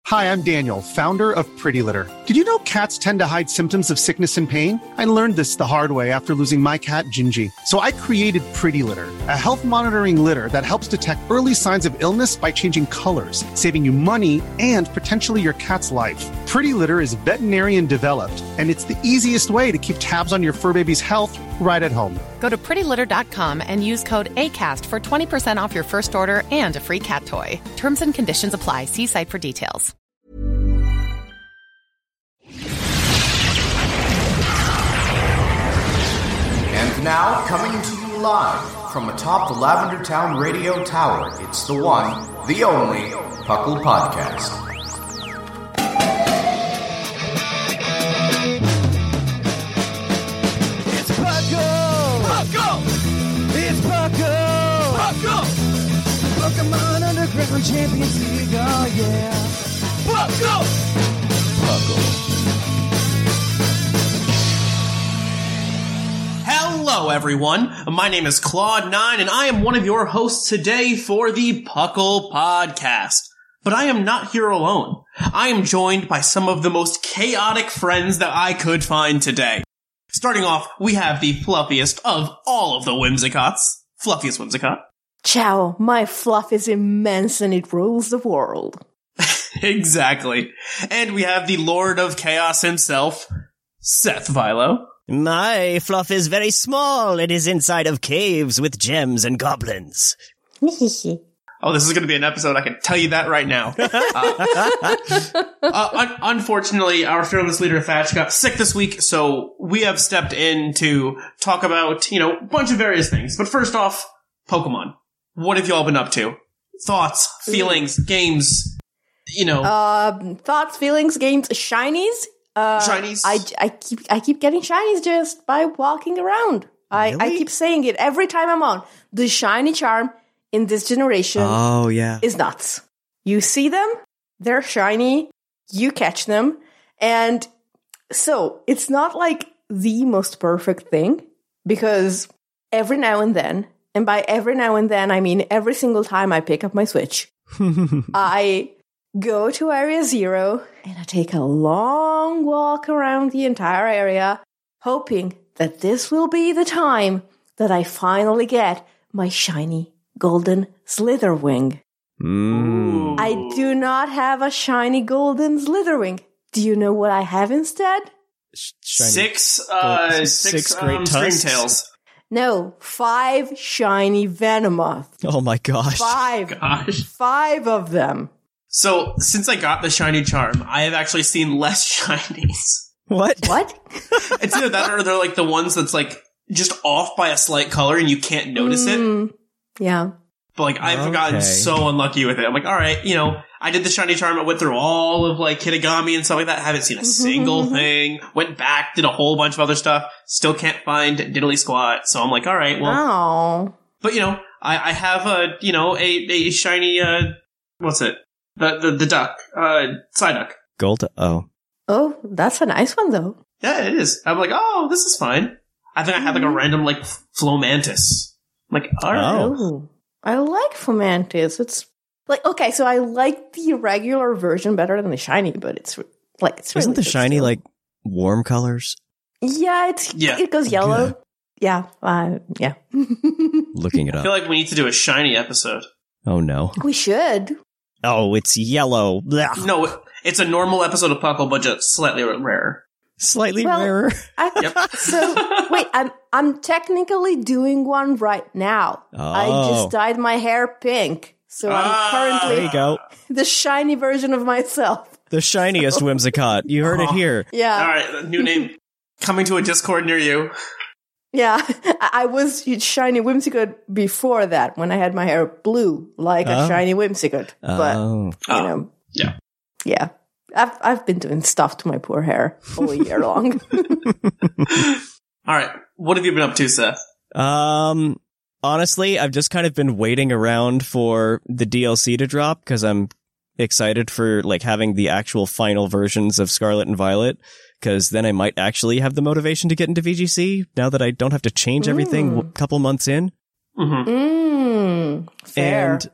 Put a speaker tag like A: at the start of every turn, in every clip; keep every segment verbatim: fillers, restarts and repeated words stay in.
A: Hi, I'm Daniel, founder of Pretty Litter. Did you know cats tend to hide symptoms of sickness and pain? I learned this the hard way after losing my cat, Gingy. So I created Pretty Litter, a health monitoring litter that helps detect early signs of illness by changing colors, saving you money and potentially your cat's life. Pretty Litter is veterinarian developed, and it's the easiest way to keep tabs on your fur baby's health right at home.
B: Go to pretty litter dot com and use code ACAST for twenty percent off your first order and a free cat toy. Terms and conditions apply. See site for details.
C: And now, coming to you live from atop the Lavender Town Radio Tower, it's the one, the only, Puckle Podcast.
D: It's Puckle! Puckle! It's Puckle! Puckle! Pokemon Underground Champions League, oh yeah! Puckle! Puckle.
E: Hello, everyone. My name is Claude Nine, and I am one of your hosts today for the Puckle Podcast. But I am not here alone. I am joined by some of the most chaotic friends that I could find today. Starting off, we have the fluffiest of all of the Whimsicots, Fluffiest Whimsicott.
F: Ciao, my fluff is immense and it rules the world.
E: Exactly. And we have the Lord of Chaos himself, Seth Vilo.
G: My fluff is very small. It is inside of caves with gems and goblins.
E: Oh, this is going to be an episode. I can tell you that right now. Uh, uh, un- unfortunately, our fearless leader, Thatch, got sick this week, so we have stepped in to talk about, you know, a bunch of various things. But first off, Pokemon. What have y'all been up to? Thoughts, feelings, games, you know.
F: Uh, thoughts, feelings, games, shinies? Uh,
E: shinies?
F: I, I keep I keep getting shinies just by walking around. I,
G: Really?
F: I keep saying it every time I'm on. The shiny charm in this generation
G: Oh, yeah.
F: is nuts. You see them, they're shiny, you catch them, and so it's not like the most perfect thing, because every now and then, and by every now and then I mean every single time I pick up my Switch, I go to Area Zero and I take a long walk around the entire area, hoping that this will be the time that I finally get my shiny golden Slitherwing.
G: Mm.
F: I do not have a shiny golden Slitherwing. Do you know what I have instead?
G: Shiny.
E: Six, uh,
G: Gold-
E: six,
G: six great
E: um,
G: tusks.
E: Stringtails.
F: No, five shiny Venomoth.
G: Oh my gosh.
F: Five.
E: Gosh.
F: Five of them.
E: So, since I got the shiny charm, I have actually seen less shinies.
G: What?
F: What?
E: It's either that or they're like the ones that's like just off by a slight color and you can't notice it.
F: Mm, yeah.
E: But like, I've gotten
G: Okay.
E: so unlucky with it. I'm like, alright, you know, I did the shiny charm, I went through all of like Kitagami and stuff like that, haven't seen a single thing, went back, did a whole bunch of other stuff, still can't find diddly squat, so I'm like, alright, well,
F: Oh.
E: but you know, I, I have a, you know, a, a shiny, uh, what's it? The, the, the duck, uh, Psyduck.
G: Gold? Oh.
F: Oh, that's a nice one, though.
E: Yeah, it is. I'm like, oh, this is fine. I think I had like a random like Flomantis. I'm like, alright.
G: Oh.
F: Oh. I like Fomantis. It's like, okay, so I like the regular version better than the shiny, but it's re- like, it's
G: Isn't
F: really
G: the
F: good
G: shiny
F: still.
G: like warm colors?
F: Yeah, it's,
E: Yeah.
F: it goes yellow.
G: Good.
F: Yeah, uh, yeah.
G: Looking it
E: I feel
G: up.
E: like we need to do a shiny episode.
G: Oh no.
F: We should.
G: Oh, it's yellow. Blech.
E: No, it- it's a normal episode of Puckle, but just slightly rarer.
G: Slightly
F: Well,
G: rarer.
F: I,
E: Yep.
F: So, wait, I'm I'm technically doing one right now. I
G: Oh.
F: just dyed my hair pink. So
E: Ah.
F: I'm
G: There
F: currently
G: you go.
F: the shiny version of myself.
G: The shiniest Whimsicott. You heard it
E: Oh.
G: here.
F: Yeah.
E: Alright, new name. Coming to a Discord near you.
F: Yeah. I, I was shiny Whimsicott before that when I had my hair blue like a
G: Oh.
F: shiny Whimsicott. But,
G: Oh.
F: you
E: Oh.
F: know.
E: Yeah.
F: Yeah. I've I've been doing stuff to my poor hair all year long.
E: Alright, what have you been up to, Seth?
G: Um, honestly, I've just kind of been waiting around for the D L C to drop because I'm excited for like having the actual final versions of Scarlet and Violet, because then I might actually have the motivation to get into V G C now that I don't have to change everything
F: Mm.
G: a couple months in.
E: Mm-hmm.
F: Mm, fair.
G: And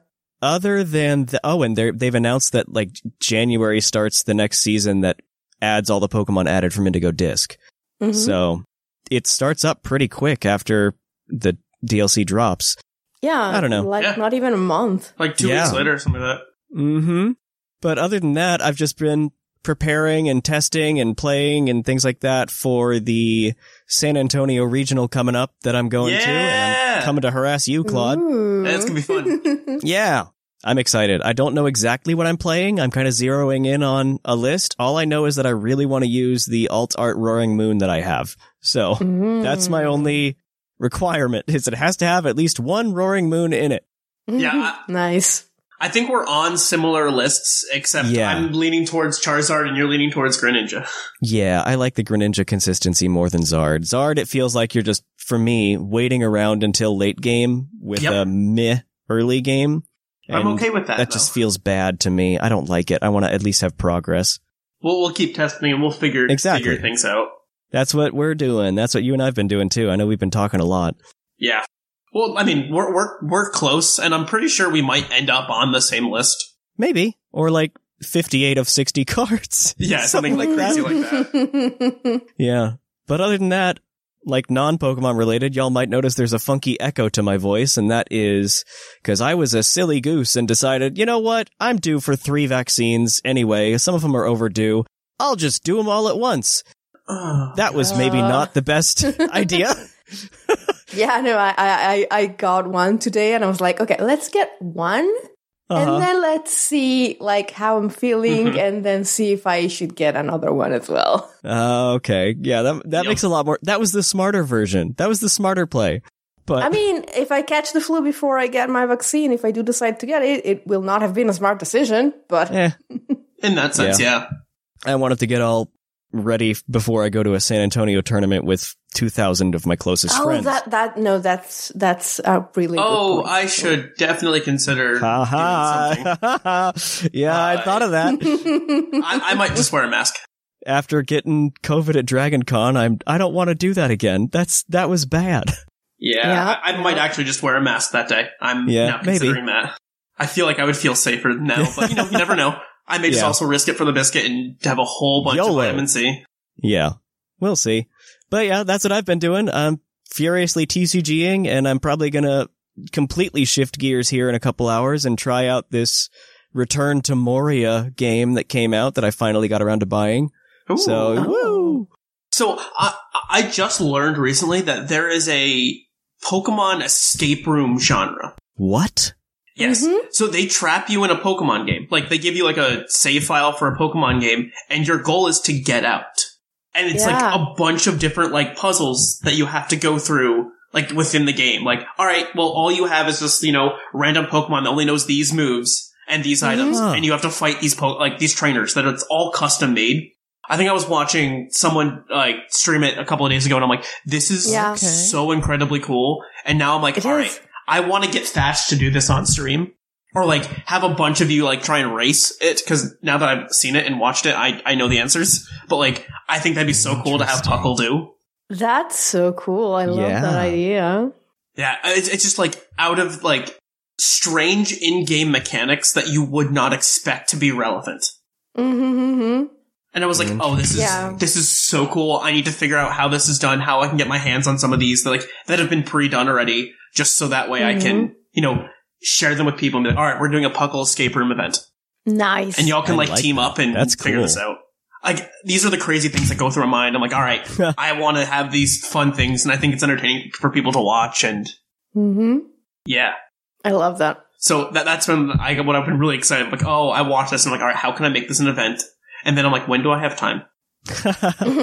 G: other than the, oh, and they've announced that like January starts the next season that adds all the Pokemon added from Indigo Disc. Mm-hmm. So it starts up pretty quick after the D L C drops.
F: Yeah.
G: I don't know.
F: Like
E: yeah.
F: not even a month.
E: Like two
G: yeah.
E: weeks later or something like that.
G: Mm-hmm. But other than that, I've just been preparing and testing and playing and things like that for the San Antonio Regional coming up that I'm going
E: yeah!
G: to. And I'm coming to harass you, Claude.
E: That's going to be fun.
G: Yeah. I'm excited. I don't know exactly what I'm playing. I'm kind of zeroing in on a list. All I know is that I really want to use the alt art Roaring Moon that I have. So mm. that's my only requirement, is it has to have at least one Roaring Moon in it.
E: Yeah. I,
F: nice.
E: I think we're on similar lists, except yeah. I'm leaning towards Charizard and you're leaning towards Greninja.
G: Yeah, I like the Greninja consistency more than Zard. Zard, it feels like you're just, for me, waiting around until late game with yep. a meh early game.
E: I'm okay with that,
G: That
E: though.
G: just feels bad to me. I don't like it. I want to at least have progress.
E: We'll, we'll keep testing and we'll figure,
G: exactly.
E: figure things out.
G: That's what we're doing. That's what you and I have been doing, too. I know we've been talking a lot.
E: Yeah. Well, I mean, we're we're we're close, and I'm pretty sure we might end up on the same list.
G: Maybe. Or like fifty-eight of sixty cards.
E: Yeah, something, something like crazy like that.
G: Yeah. But other than that, like non-Pokemon related, y'all might notice there's a funky echo to my voice, and that is because I was a silly goose and decided, you know what? I'm due for three vaccines anyway. Some of them are overdue. I'll just do them all at once.
E: Oh,
G: that was maybe uh... not the best idea.
F: Yeah, no, I, I, I got one today and I was like, okay, let's get one uh-huh. and then let's see like how I'm feeling mm-hmm. and then see if I should get another one as well.
G: Uh, okay. Yeah, that that yep. makes a lot more. That was the smarter version. That was the smarter play. But
F: I mean, if I catch the flu before I get my vaccine, if I do decide to get it, it will not have been a smart decision, but
G: eh.
E: in that sense, yeah. yeah.
G: I wanted to get all ready before I go to a San Antonio tournament with two thousand of my closest
F: oh,
G: friends.
F: Oh, that, that, no, that's, that's a really
E: oh,
F: good point.
E: I should definitely consider
G: ha, ha. doing something. Yeah, uh, I thought of that.
E: I, I might just wear a mask.
G: After getting COVID at Dragon Con, I'm, I don't want to do that again. That's, that was bad.
E: Yeah, yeah. I, I might actually just wear a mask that day. I'm yeah, now considering maybe. that. I feel like I would feel safer now, but you know, you never know. I may just yeah. also risk it for the biscuit and have a whole bunch Yolo. of vitamin C.
G: Yeah, we'll see. But yeah, that's what I've been doing. I'm furiously TCGing, and I'm probably going to completely shift gears here in a couple hours and try out this Return to Moria game that came out that I finally got around to buying.
E: Ooh.
G: So, woo!
E: So I, I just learned recently that there is a Pokemon escape room genre.
G: What?
E: Yes.
F: Mm-hmm.
E: So they trap you in a Pokemon game. Like, they give you, like, a save file for a Pokemon game, and your goal is to get out. And it's,
F: yeah.
E: like, a bunch of different, like, puzzles that you have to go through, like, within the game. Like, alright, well, all you have is just, you know, random Pokemon that only knows these moves and these mm-hmm. items, and you have to fight these, po- like, these trainers that it's all custom made. I think I was watching someone, like, stream it a couple of days ago, and I'm like, this is
F: yeah.
E: okay. so incredibly cool. And now I'm like,
F: it
E: alright.
F: is.
E: I want to get Thatch to do this on stream. Or, like, have a bunch of you, like, try and race it, because now that I've seen it and watched it, I, I know the answers. But, like, I think that'd be so cool to have Puckle do.
F: That's so cool. I love
G: yeah.
F: that idea.
E: Yeah, it's, it's just, like, out of, like, strange in-game mechanics that you would not expect to be relevant.
F: Mm-hmm.
E: And I was like, oh, this is yeah. this is so cool. I need to figure out how this is done, how I can get my hands on some of these that, like, that have been pre-done already, just so that way mm-hmm. I can, you know, share them with people and be like, all right, we're doing a Puckle escape room event.
F: Nice.
E: And y'all can, like,
G: like
E: team
G: that.
E: up and
G: That's
E: figure
G: cool.
E: this out. Like, these are the crazy things that go through my mind. I'm like, all right, I want to have these fun things, and I think it's entertaining for people to watch, and
F: mm-hmm.
E: yeah.
F: I love that.
E: So that that's when I when I've been really excited. I'm like, oh, I watched this, and I'm like, all right, how can I make this an event? And then I'm like, when do I have time?
F: That's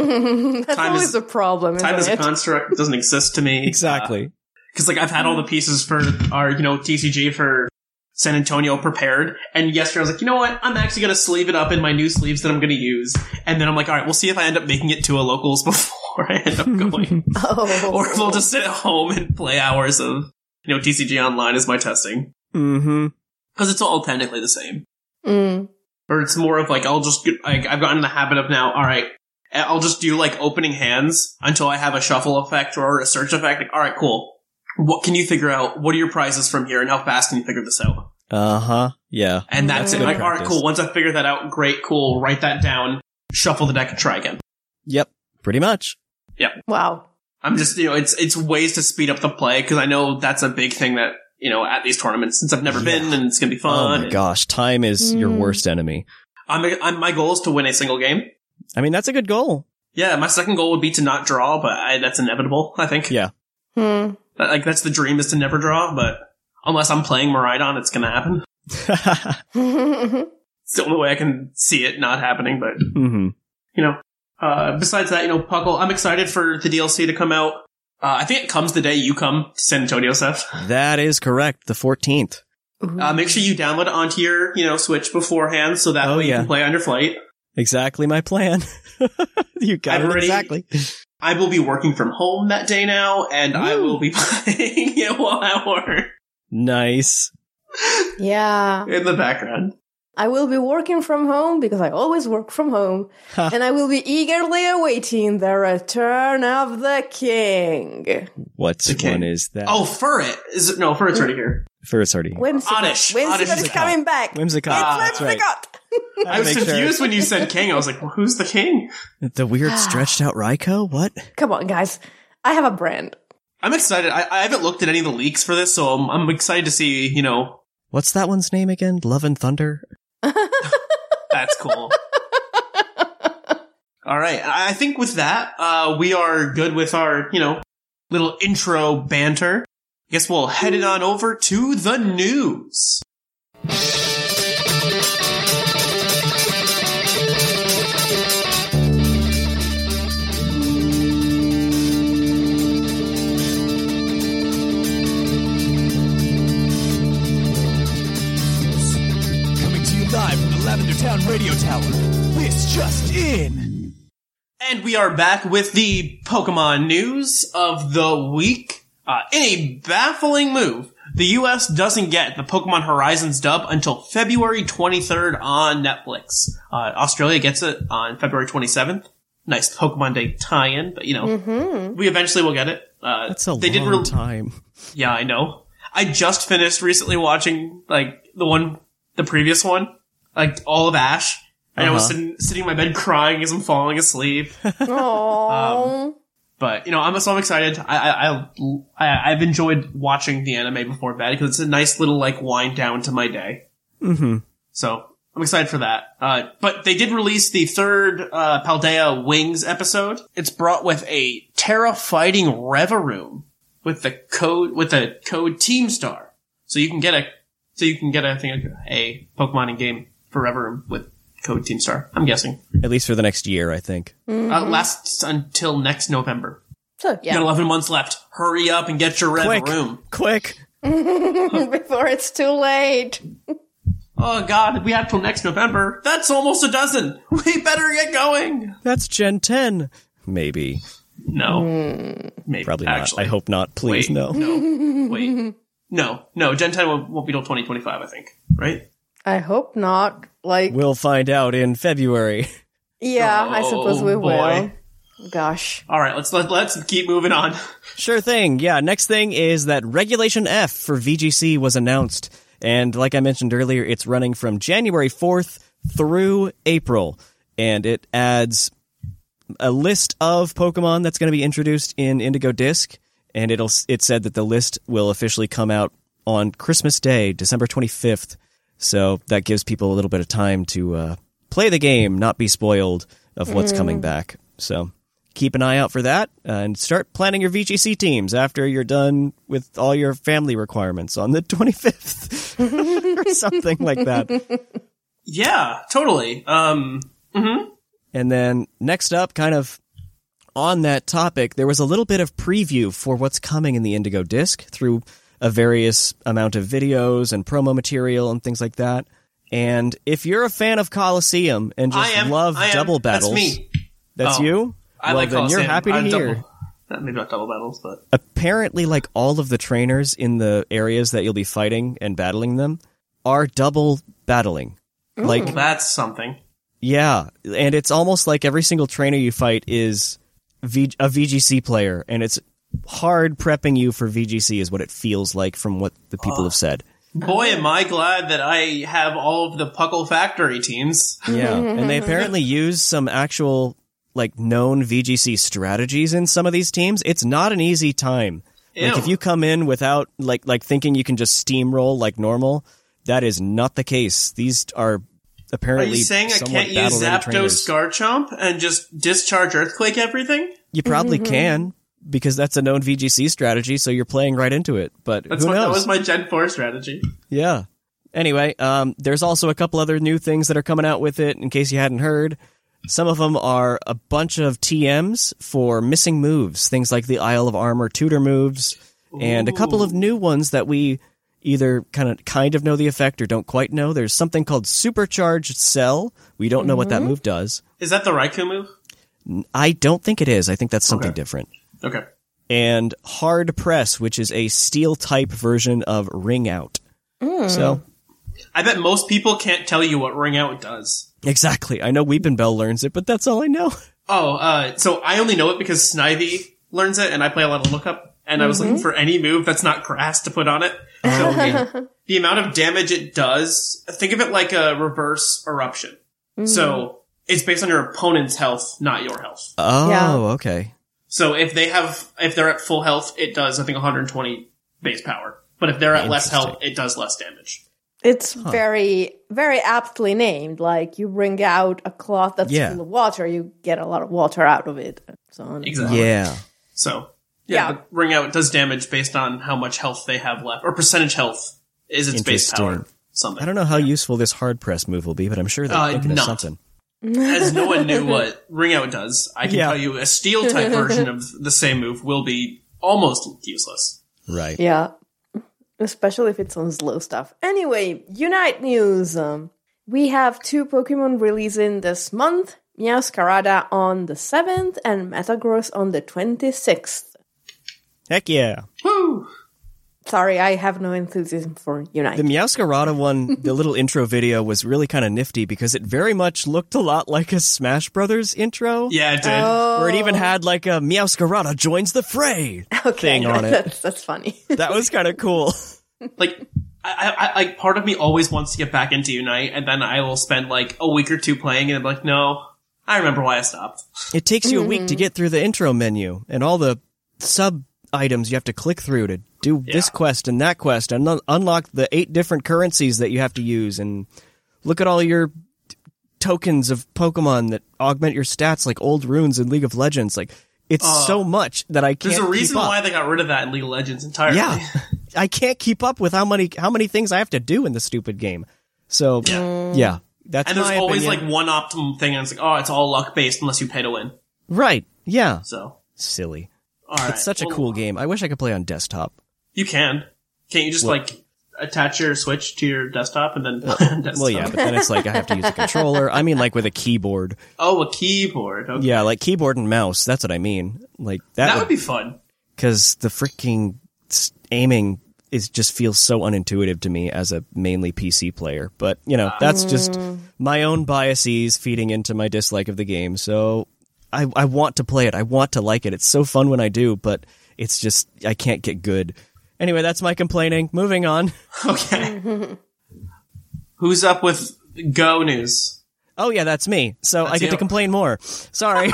E: time
F: always
E: is,
F: a problem,
E: Time is
F: isn't
E: a
F: it?
E: construct. It doesn't exist to me.
G: Exactly.
E: Because, uh, like, I've had all the pieces for our, you know, T C G for San Antonio prepared. And yesterday I was like, you know what? I'm actually going to sleeve it up in my new sleeves that I'm going to use. And then I'm like, all right, we'll see if I end up making it to a locals before I end up going.
F: Oh.
E: Or if we'll just sit at home and play hours of, you know, T C G Online as my testing.
G: Mm-hmm.
E: Because it's all technically the same.
F: Mm.
E: Or it's more of like, I'll just, get, like, I've gotten in the habit of now, alright, I'll just do like opening hands until I have a shuffle effect or a search effect. Like, alright, cool. What can you figure out? What are your prizes from here and how fast can you figure this out?
G: Uh-huh. Yeah.
E: And that's,
G: That's
E: it.
G: good
E: Like, all right,
G: practice.
E: cool. Once I figure that out, great, cool. Write that down. Shuffle the deck and try again.
G: Yep. Pretty much.
F: Wow.
E: I'm just, you know, it's it's ways to speed up the play because I know that's a big thing that, you know, at these tournaments since I've never
G: Yeah.
E: been and it's gonna be
G: Oh
E: fun.
G: my
E: and
G: gosh. Time is your
F: Mm.
G: worst enemy.
E: I'm, I'm my goal is to win a single game.
G: I mean, that's a good goal.
E: Yeah, my second goal would be to not draw, but I, that's inevitable. I think.
G: Yeah.
F: Hmm.
E: That- Like that's the dream is to never draw, but unless I'm playing Miraidon, it's gonna happen. It's the only way I can see it not happening. But
G: hmm
E: you know, uh, besides that, you know, Puckle, I'm excited for the D L C to come out. Uh, I think it comes the day you come to San Antonio, Seth.
G: That is correct. The fourteenth.
E: Uh, make sure you download it onto your, you know, Switch beforehand so that
G: Oh,
E: way you
G: yeah.
E: can play on your flight.
G: Exactly my plan. You got
E: I've
G: it
E: already-
G: exactly.
E: I will be working from home that day now, and I
G: Woo.
E: will be playing it while at work
G: Nice.
F: Yeah.
E: in the background.
F: I will be working from home because I always work from home. And I will be eagerly awaiting the return of the king.
G: What
E: Okay.
G: one is that?
E: Oh, Furret! Is it, no, Furret's already here.
G: First already.
F: Whimsicott.
E: Oddish.
F: Whimsicott
E: Oddish
F: is
E: is
F: coming back.
G: Whimsicott.
E: Ah,
F: It's
G: that's right.
F: Whimsicott.
E: I was
G: Make sure.
E: confused when you said king. I was like, well, who's the king?
G: The weird stretched out Raikou? What?
F: Come on, guys. I have a brand.
E: I'm excited. I, I haven't looked at any of the leaks for this, so I'm, I'm excited to see, you know,
G: What's that one's name again? Love and Thunder?
E: that's cool. All right. I I think with that, uh, we are good with our, you know, little intro banter. I guess we'll head it on over to the news.
D: Coming to you live from the Lavender Town Radio Tower. This just in.
E: And we are back with the Pokemon news of the week. Uh, in a baffling move, the U S doesn't get the Pokemon Horizons dub until February twenty-third on Netflix. Uh, Australia gets it on February twenty-seventh. Nice Pokemon Day tie-in, but you know, we eventually will get it. Uh,
G: That's a
E: they
G: long
E: did re-
G: time.
E: Yeah, I know. I just finished recently watching, like, the one, the previous one, like, all of Ash. And I was
G: Uh-huh.
E: sitting, sitting in my bed crying as I'm falling asleep.
F: Aww.
E: But, you know, I'm so excited. I, I, I, I, I've enjoyed watching the anime before bed because it's a nice little, like, wind down to my day.
G: Mm-hmm.
E: So, I'm excited for that. Uh, but they did release the third, uh, Paldea Wings episode. It's brought with a Terra fighting Revaroom with the code, with the code Team Star. So you can get a, so you can get, I think, a, a Pokemon in game for Revaroom with code Team Star. I'm guessing.
G: At least for the next year, I think.
E: Uh, lasts until next November.
F: So,
E: You got
F: yeah.
E: eleven months left. Hurry up and get your
G: Quick.
E: Revaroom.
G: Quick!
F: Before it's too late.
E: Oh god, we have till next November. That's almost a dozen. We better get going.
G: That's Gen ten. Maybe.
E: No. Maybe.
G: Probably
E: actually.
G: not. I hope not. Please,
E: Wait,
G: no.
E: No. Wait. No. No. Gen ten won't, won't be till twenty twenty-five, I think. Right?
F: I hope not. Like,
G: We'll find out in February.
F: yeah, I suppose we
E: Oh, boy.
F: will. Gosh.
E: Alright, let's, let, let's keep moving on.
G: Sure thing. Yeah, next thing is that Regulation F for V G C was announced. And like I mentioned earlier, it's running from January fourth through April. And it adds a list of Pokemon that's going to be introduced in Indigo Disc. And it'll it said that the list will officially come out on Christmas Day, December twenty-fifth. So that gives people a little bit of time to uh, play the game, not be spoiled of what's coming back. So keep an eye out for that uh, and start planning your V G C teams after you're done with all your family requirements on the twenty-fifth or something like that.
E: Yeah, totally. Um, mhm.
G: And then next up, kind of on that topic, there was a little bit of preview for what's coming in the Indigo Disc through a various amount of videos and promo material and things like that. And if you're a fan of Colosseum and
E: I
G: just
E: am.
G: love
E: I am.
G: double battles,
E: That's me.
G: that's
E: Oh.
G: you?
E: I
G: well,
E: like
G: then you're
E: Colosseum.
G: happy to
E: I
G: hear.
E: Double, uh, maybe not double battles, but
G: Apparently, like, all of the trainers in the areas that you'll be fighting and battling them are double battling. Like,
E: that's something.
G: yeah, and it's almost like every single trainer you fight is v- a V G C player, and it's hard prepping you for V G C is what it feels like from what the people have said.
E: Boy, am I glad that I have all of the Puckle Factory teams.
G: Yeah, and they apparently use some actual, like, known V G C strategies in some of these teams. It's not an easy time.
E: Ew.
G: Like, if you come in without, like, like thinking you can just steamroll like normal, that is not the case. These are apparently
E: Are you saying I
G: somewhat
E: can't use
G: battle-ready
E: Zapdos
G: trainers.
E: Garchomp and just discharge Earthquake everything?
G: You probably can, because that's a known V G C strategy, so you're playing right into it. But
E: That's
G: who
E: what,
G: knows?
E: that was my Gen four strategy.
G: Yeah. Anyway, um, there's also a couple other new things that are coming out with it, in case you hadn't heard. Some of them are a bunch of T Ms for missing moves, things like the Isle of Armor tutor moves, and a couple of new ones that we either kind of kind of know the effect or don't quite know. There's something called Supercharged Cell. We don't know what that move does.
E: Is that the Raikou move?
G: I don't think it is. I think that's something
E: Okay.
G: different.
E: Okay.
G: And Hard Press, which is a steel-type version of Ring Out. So,
E: I bet most people can't tell you what Ring Out does.
G: exactly. I know Weepinbell learns it, but that's all I know.
E: Oh, uh, so I only know it because Snivy learns it, and I play a lot of lookup, and I was looking for any move that's not grass to put on it. So it, the amount of damage it does, think of it like a reverse eruption. So it's based on your opponent's health, not your health.
G: Oh,
F: Yeah.
G: okay.
E: So if they have, if they're at full health, it does, I think, one hundred twenty base power. But if they're at less health, it does less damage.
F: It's very, very aptly named. Like, you bring out a cloth that's
G: Yeah.
F: full of water, you get a lot of water out of it. And so on.
E: Exactly.
G: Yeah.
E: So, yeah,
F: Yeah.
E: but Ring Out does damage based on how much health they have left, or percentage health is its base
G: Interesting.
E: power. Something.
G: I don't know how useful this Hard Press move will be, but I'm sure they're
E: Uh,
G: thinking of
E: not.
G: something.
E: As no one knew what Ring Out does, I can
G: Yeah.
E: tell you a steel type version of the same move will be almost useless.
G: Right.
F: Yeah. Especially if it's on slow stuff. Anyway, Unite news. Um, we have two Pokemon releasing this month. Meowscarada on the seventh and Metagross on the twenty-sixth.
G: Heck yeah.
E: Woo!
F: Sorry, I have no enthusiasm for Unite.
G: The Meowscarada one, the little intro video was really kind of nifty because it very much looked a lot like a Smash Brothers intro.
E: Yeah, it did.
F: Oh.
G: Where it even had like a Meowscarada joins the fray thing on it.
F: That's, that's funny.
G: That was kind of cool.
E: Like, I, I, like, part of me always wants to get back into Unite, and then I will spend like a week or two playing, and I'm like, no, I remember why I stopped.
G: It takes you a week to get through the intro menu and all the sub items you have to click through to do this
E: Yeah.
G: quest and that quest and un- unlock the eight different currencies that you have to use and look at all your t- tokens of Pokemon that augment your stats like old runes in League of Legends. Like, it's
E: Uh,
G: so much that I can't
E: There's a reason
G: keep up.
E: why they got rid of that in League of Legends entirely.
G: Yeah. I can't keep up with how many how many things I have to do in the stupid game. So,
E: Yeah.
G: yeah. That's
E: And there's
G: my
E: always
G: opinion.
E: like one optimum thing, and it's like, oh, it's all luck based unless you pay to win.
G: Right. Yeah.
E: So,
G: Silly.
E: all right.
G: It's such a
E: Well,
G: cool game. I wish I could play on desktop.
E: You can. Can't you just
G: Well-
E: like attach your Switch to your desktop and then play on desktop?
G: Well, yeah, but then it's like I have to use a controller. I mean, like with a keyboard.
E: Oh, a keyboard. Okay.
G: Yeah, like keyboard and mouse. That's what I mean. Like that,
E: That would be fun.
G: because the freaking s- aiming is just feels so unintuitive to me as a mainly P C player. But you know, that's just my own biases feeding into my dislike of the game. So I I want to play it. I want to like it. It's so fun when I do, but it's just I can't get good. Anyway, that's my complaining. Moving on.
E: Okay. Who's up with Go news?
G: Oh yeah, that's me. So
E: That's
G: I get
E: you.
G: to complain more. Sorry.
E: All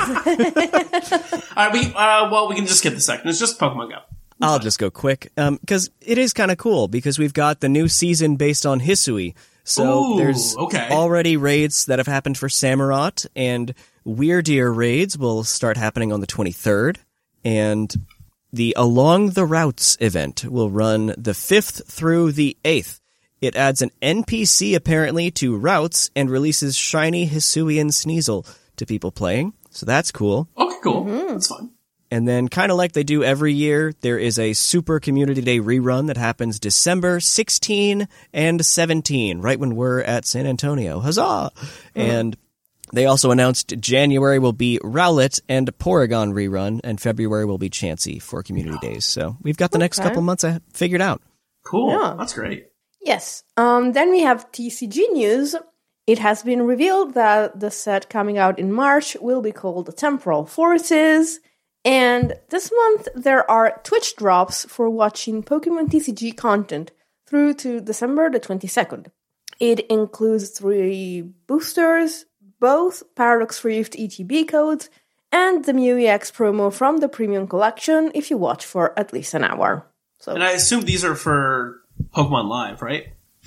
E: right, we uh, well, we can just skip the second. It's just Pokemon Go.
G: I'll just go quick, because it is kind of cool, because we've got the new season based on Hisui. So
E: Ooh,
G: there's
E: okay.
G: already raids that have happened for Samurott, and Weirdeer raids will start happening on the twenty-third, and the Along the Routes event will run the fifth through the eighth. It adds an N P C, apparently, to routes, and releases shiny Hisuian Sneasel to people playing, so that's cool.
E: Okay, cool. That's fun.
G: And then, kind of like they do every year, there is a Super Community Day rerun that happens December sixteenth and seventeenth, right when we're at San Antonio. Huzzah! And they also announced January will be Rowlet and Porygon rerun, and February will be Chansey for Community Days. So we've got the next
F: Okay.
G: couple months uh, figured out.
E: Cool.
F: Yeah.
E: That's great.
F: Yes. Um, then we have T C G news. It has been revealed that the set coming out in March will be called Temporal Forces. And this month there are Twitch drops for watching Pokemon T C G content through to December the twenty-second. It includes three boosters, both Paradox-reefed E T B codes, and the M U E X promo from the Premium Collection if you watch for at least an hour. So,
E: and I assume these are for Pokemon Live, right?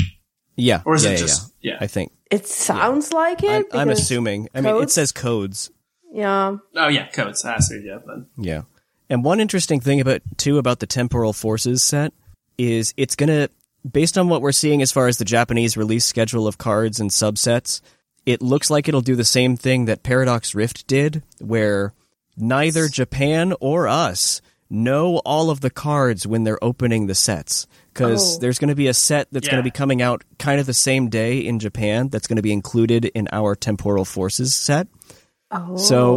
G: Yeah.
E: Or is
G: yeah,
E: it
G: yeah,
E: just...
G: yeah.
E: Yeah.
G: I think.
F: it sounds like it.
G: I'm, I'm
F: because
G: assuming. I mean, it
F: codes-
G: says codes.
F: Yeah.
E: Oh, yeah, codes. Ah, so yeah, then.
G: Yeah. And one interesting thing about too about the Temporal Forces set is it's going to, based on what we're seeing as far as the Japanese release schedule of cards and subsets, it looks like it'll do the same thing that Paradox Rift did, where neither Japan or us know all of the cards when they're opening the sets. Because
F: Oh.
G: there's going to be a set that's
E: Yeah.
G: going to be coming out kind of the same day in Japan that's going to be included in our Temporal Forces set.
F: Oh.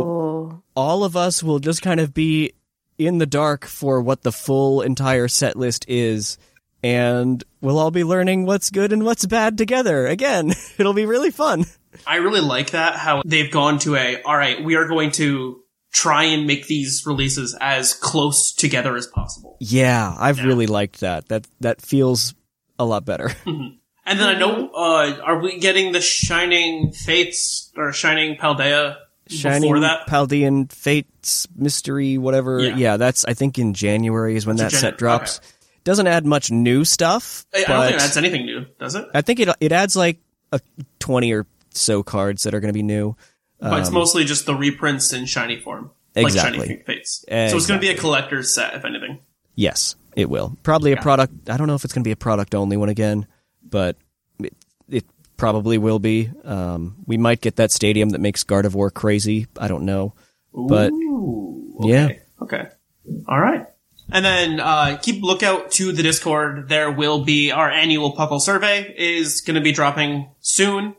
G: So all of us will just kind of be in the dark for what the full entire set list is, and we'll all be learning what's good and what's bad together. Again, it'll be really fun.
E: I really like that, how they've gone to a, all right, we are going to try and make these releases as close together as possible.
G: Yeah, I've
E: Yeah.
G: really liked that. That that feels a lot better.
E: And then I know, uh, are we getting the Shining Fates or Shining Paldea
G: Shining
E: before that?
G: Paldean Fates Mystery, whatever.
E: Yeah.
G: Yeah. that's I think in January is when that
E: Jan-
G: set drops. Doesn't add much new stuff.
E: I, I
G: but
E: don't think that's anything new, does it?
G: I think it it adds like a twenty or so cards that are going to be new.
E: But it's mostly just the reprints in shiny form.
G: Exactly.
E: Like Shiny Fates. So it's going to be a
G: Exactly.
E: collector's set, if anything.
G: Yes, it will. Probably a
E: Yeah.
G: product. I don't know if it's going to be a product only one again, but it, it probably will be. Um, we might get that stadium that makes Gardevoir crazy. I don't know. But
E: Ooh, okay.
G: yeah.
E: Okay. All right. And then uh, keep lookout to the Discord. There will be our annual Puckle survey is going to be dropping soon.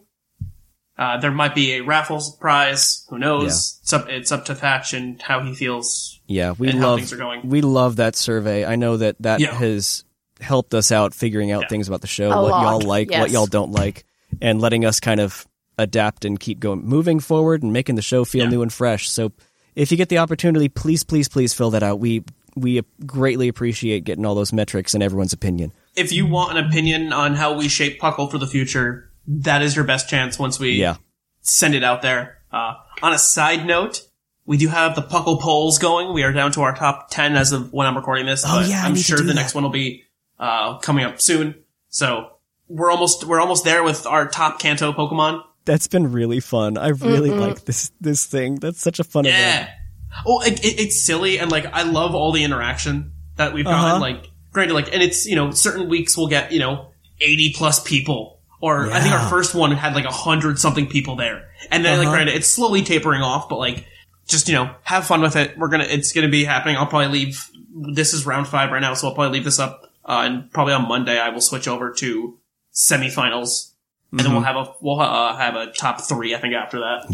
E: Uh, there might be a raffle prize. Who knows?
G: Yeah.
E: It's up. It's up to Thatch and how he feels.
G: Yeah, we
E: And how
G: love
E: things are going.
G: we love that survey. I know that that
E: Yeah.
G: has helped us out figuring out
E: Yeah.
G: things about the show,
F: A
G: what
F: lot,
G: y'all like, what
F: yes.
G: y'all don't like, and letting us kind of adapt and keep going, moving forward and making the show feel
E: Yeah.
G: new and fresh. So if you get the opportunity, please, please, please fill that out. We we greatly appreciate getting all those metrics and everyone's opinion.
E: If you want an opinion on how we shape Puckle for the future, that is your best chance once we
G: Yeah.
E: send it out there. Uh, on a side note, we do have the Puckle polls going. We are down to our top ten as of when I'm recording this.
G: Oh,
E: but
G: yeah, I
E: I'm
G: need to
E: sure
G: do
E: the
G: that.
E: next one will be uh, coming up soon. So we're almost we're almost there with our top Kanto Pokemon.
G: That's been really fun. I really like this this thing. That's such a fun event.
E: Yeah. Oh, it, it, it's silly, and like I love all the interaction that we've gotten.
G: Uh-huh.
E: Like, granted, like, and it's you know certain weeks we'll get you know eighty plus people, or I think
G: Yeah.
E: our first one had like a hundred something people there, and then like
G: Uh-huh.
E: granted it's slowly tapering off, but like just you know have fun with it. We're gonna it's gonna be happening. I'll probably leave. This is round five right now, so I'll probably leave this up, uh, and probably on Monday I will switch over to semifinals. And then we'll have a we'll uh, have a top three. I think after that.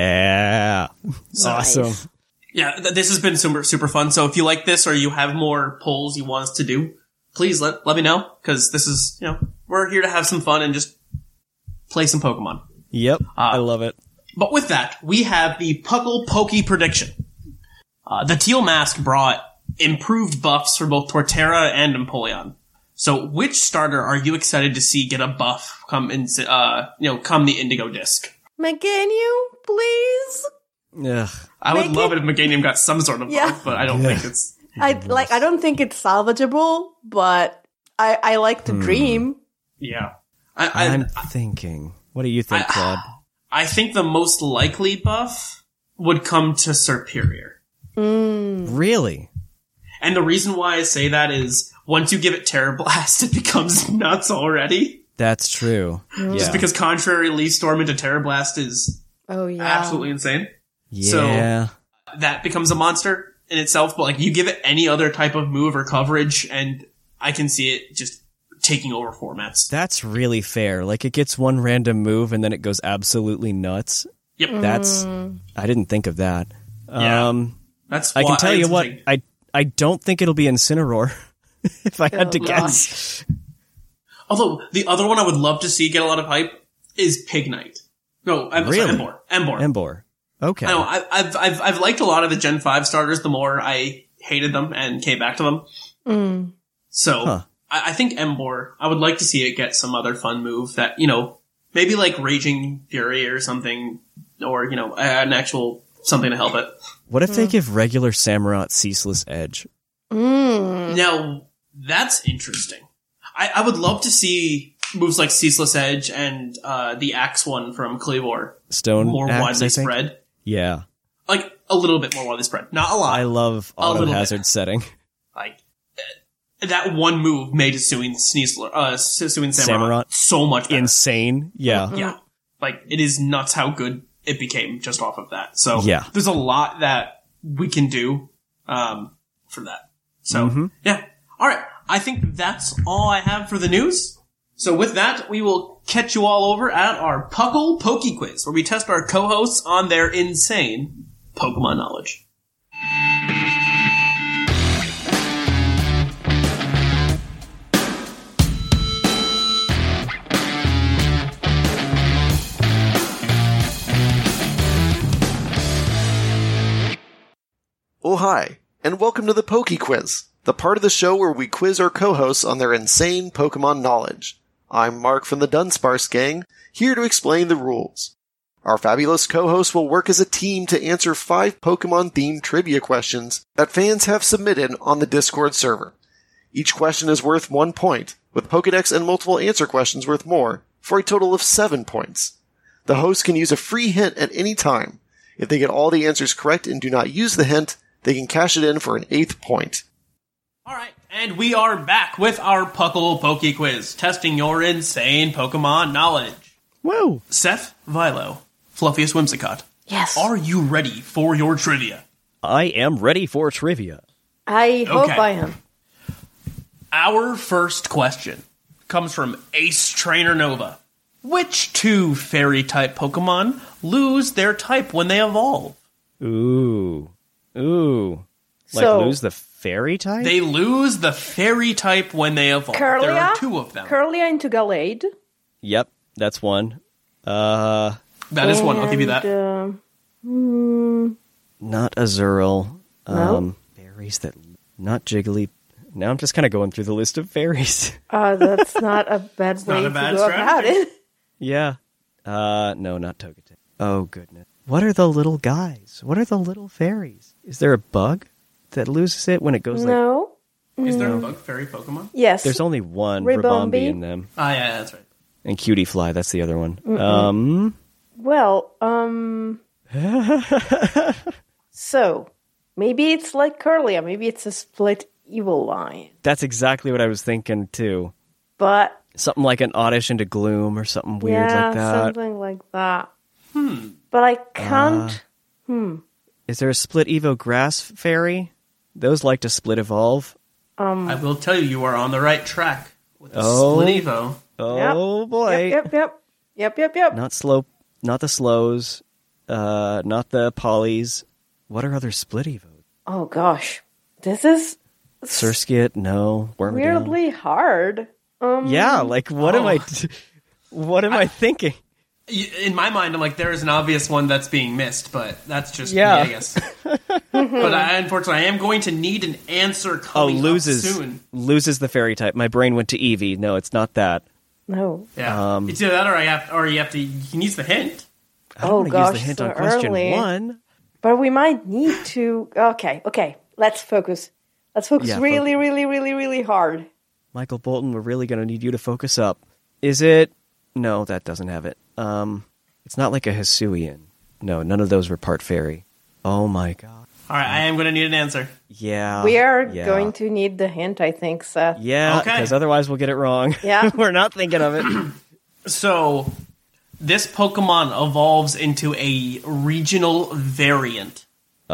G: Yeah. Awesome.
F: Nice.
E: Yeah, th- this has been super super fun. So if you like this or you have more polls you want us to do, please let let me know, because this is you know we're here to have some fun and just play some Pokemon.
G: Yep.
E: Uh,
G: I love it.
E: But with that, we have the Puckle Pokey prediction. Uh, the Teal Mask brought improved buffs for both Torterra and Empoleon. So which starter are you excited to see get a buff come in, uh, you know, come the Indigo Disc?
F: Meganium, please.
G: Ugh.
E: I would
F: Make
E: love
F: it-
E: it if Meganium got some sort of
F: Yeah.
E: buff, but I don't think it's...
F: I like. I don't think it's salvageable, but I I like the dream.
E: Yeah. I, I,
G: I'm thinking. What do you think,
E: I-
G: Claude?
E: I think the most likely buff would come to Serperior.
G: Really?
E: And the reason why I say that is once you give it Terra Blast, it becomes nuts already.
G: That's true. Yeah.
E: Just because Contrary Leaf Storm into Terra Blast is
F: Oh yeah.
E: absolutely insane.
G: Yeah.
E: That becomes a monster in itself, but like you give it any other type of move or coverage and I can see it just taking over formats.
G: That's really fair. Like, it gets one random move and then it goes absolutely nuts.
E: Yep.
G: That's... I didn't think of that.
E: Yeah.
G: Um,
E: That's
G: I
E: why
G: can tell you
E: it's
G: what,
E: like-
G: I I don't think it'll be Incineroar, if I had
F: Oh,
G: to
F: gosh.
G: guess.
E: Although, the other one I would love to see get a lot of hype is Pignite. No, I'm sorry,
G: Really?
E: Embor. Embor.
G: Embor. Okay.
E: I know, I, I've, I've, I've liked a lot of the Gen five starters the more I hated them and came back to them. So,
G: Huh.
E: I, I think Emboar, I would like to see it get some other fun move that, you know, maybe like Raging Fury or something, or, you know, an actual something to help it.
G: What if mm. they give regular Samurott Ceaseless Edge?
F: Mm.
E: Now, that's interesting. I, I would love to see moves like Ceaseless Edge and uh, the Axe one from Kleavor
G: Stone
E: more
G: axe,
E: widely spread.
G: Yeah.
E: Like, a little bit more widely spread. Not a lot.
G: I love auto hazard setting.
E: Like, that one move made Suin Sneasler, uh, Suin Samurott,
G: Samurott
E: so much better.
G: Insane. Yeah.
E: Mm-hmm. Yeah. Like, it is nuts how good it became just off of that. So,
G: yeah.
E: there's a lot that we can do, um, for that. So,
G: mm-hmm.
E: yeah. Alright. I think that's all I have for the news. So with that, we will catch you all over at our Puckle Poke Quiz, where we test our co-hosts on their insane Pokemon knowledge.
H: Oh hi, and welcome to the Poke Quiz, the part of the show where we quiz our co-hosts on their insane Pokemon knowledge. I'm Mark from the Dunsparce Gang, here to explain the rules. Our fabulous co-hosts will work as a team to answer five Pokemon-themed trivia questions that fans have submitted on the Discord server. Each question is worth one point, with Pokedex and multiple answer questions worth more, for a total of seven points. The hosts can use a free hint at any time. If they get all the answers correct and do not use the hint, they can cash it in for an eighth point.
E: Alright, and we are back with our Puckle Poke Quiz, testing your insane Pokemon knowledge.
G: Whoa!
E: Seth Vilo, Fluffiest Whimsicott.
F: Yes.
E: Are you ready for your trivia?
G: I am ready for trivia.
F: I hope
E: Okay.
F: I am.
E: Our first question comes from Ace Trainer Nova. Which two fairy-type Pokemon lose their type when they evolve?
G: Ooh. Ooh. Like
F: So-
G: lose the fairy type?
E: They lose the fairy type when they evolve. There
F: Kirlia?
E: are two of them.
F: Curlia into Gallade.
G: Yep, that's one. Uh,
E: That is one. I'll give you that.
F: And, uh, hmm,
G: not Azurill.
F: No.
G: Um, fairies that... Not Jiggly. Now I'm just kind of going through the list of fairies.
F: uh, that's not a bad way
E: not a
F: to
E: bad
F: go about
E: strategy.
F: it.
G: Yeah. Uh, no, not Togetic. Oh, goodness. What are the little guys? What are the little fairies? Is there a bug that loses it when it goes like...
F: No.
E: Is there a bug fairy Pokemon?
F: Yes.
G: There's only one
F: Ribombee.
G: Ribombee in them.
E: Ah, yeah, that's right.
G: And Cutie Fly, that's the other one. Um,
F: Well, um... so, maybe it's like Curlia. Maybe it's a split evil line.
G: that's exactly what I was thinking, too.
F: But,
G: Something like an Oddish into Gloom or something weird
F: yeah,
G: like that.
F: something like that.
E: Hmm.
F: But I can't...
G: Uh,
F: hmm.
G: Is there a split Evo Grass Fairy? Those like to split evolve.
F: Um,
E: I will tell you, you are on the right track with the
G: Oh.
E: Split Evo.
G: Oh, boy.
F: Yep, yep, yep. Yep, yep, yep.
G: Not slow, not the slows, uh, not the polys. What are other split evos?
F: Oh, gosh. This is
G: Surskit, no. Wormadam.
F: weirdly hard. Um,
G: Yeah, like what am
E: Oh.
G: I? What am I, thinking?
E: Y- In my mind, I'm like, there is an obvious one that's being missed, but that's just
G: Yeah.
E: me, I guess. But I, unfortunately, I am going to need an answer
G: Oh,
E: coming
G: loses
E: up soon.
G: loses the fairy type. My brain went to Eevee. No, it's not that.
F: No.
E: Yeah,
G: Um,
E: it's either that or I have, or you have to. You can use the hint.
G: I don't
F: Oh,
G: want to
F: gosh,
G: use the hint
F: so
G: on question
F: early.
G: one.
F: But we might need to... Okay, okay. Let's focus. Let's focus
G: Yeah,
F: really, really, really, really hard.
G: Michael Bolton, we're really going to need you to focus up. Is it? No, that doesn't have it. Um, it's not like a Hisuian. No, none of those were part fairy. Oh my god.
E: All right, I am going to need an answer.
G: Yeah.
F: we are
G: yeah.
F: going to need the hint, I think, Seth.
G: Yeah,
E: Okay.
G: because otherwise we'll get it wrong.
F: Yeah.
G: We're not thinking of it.
E: So, this Pokemon evolves into a regional variant.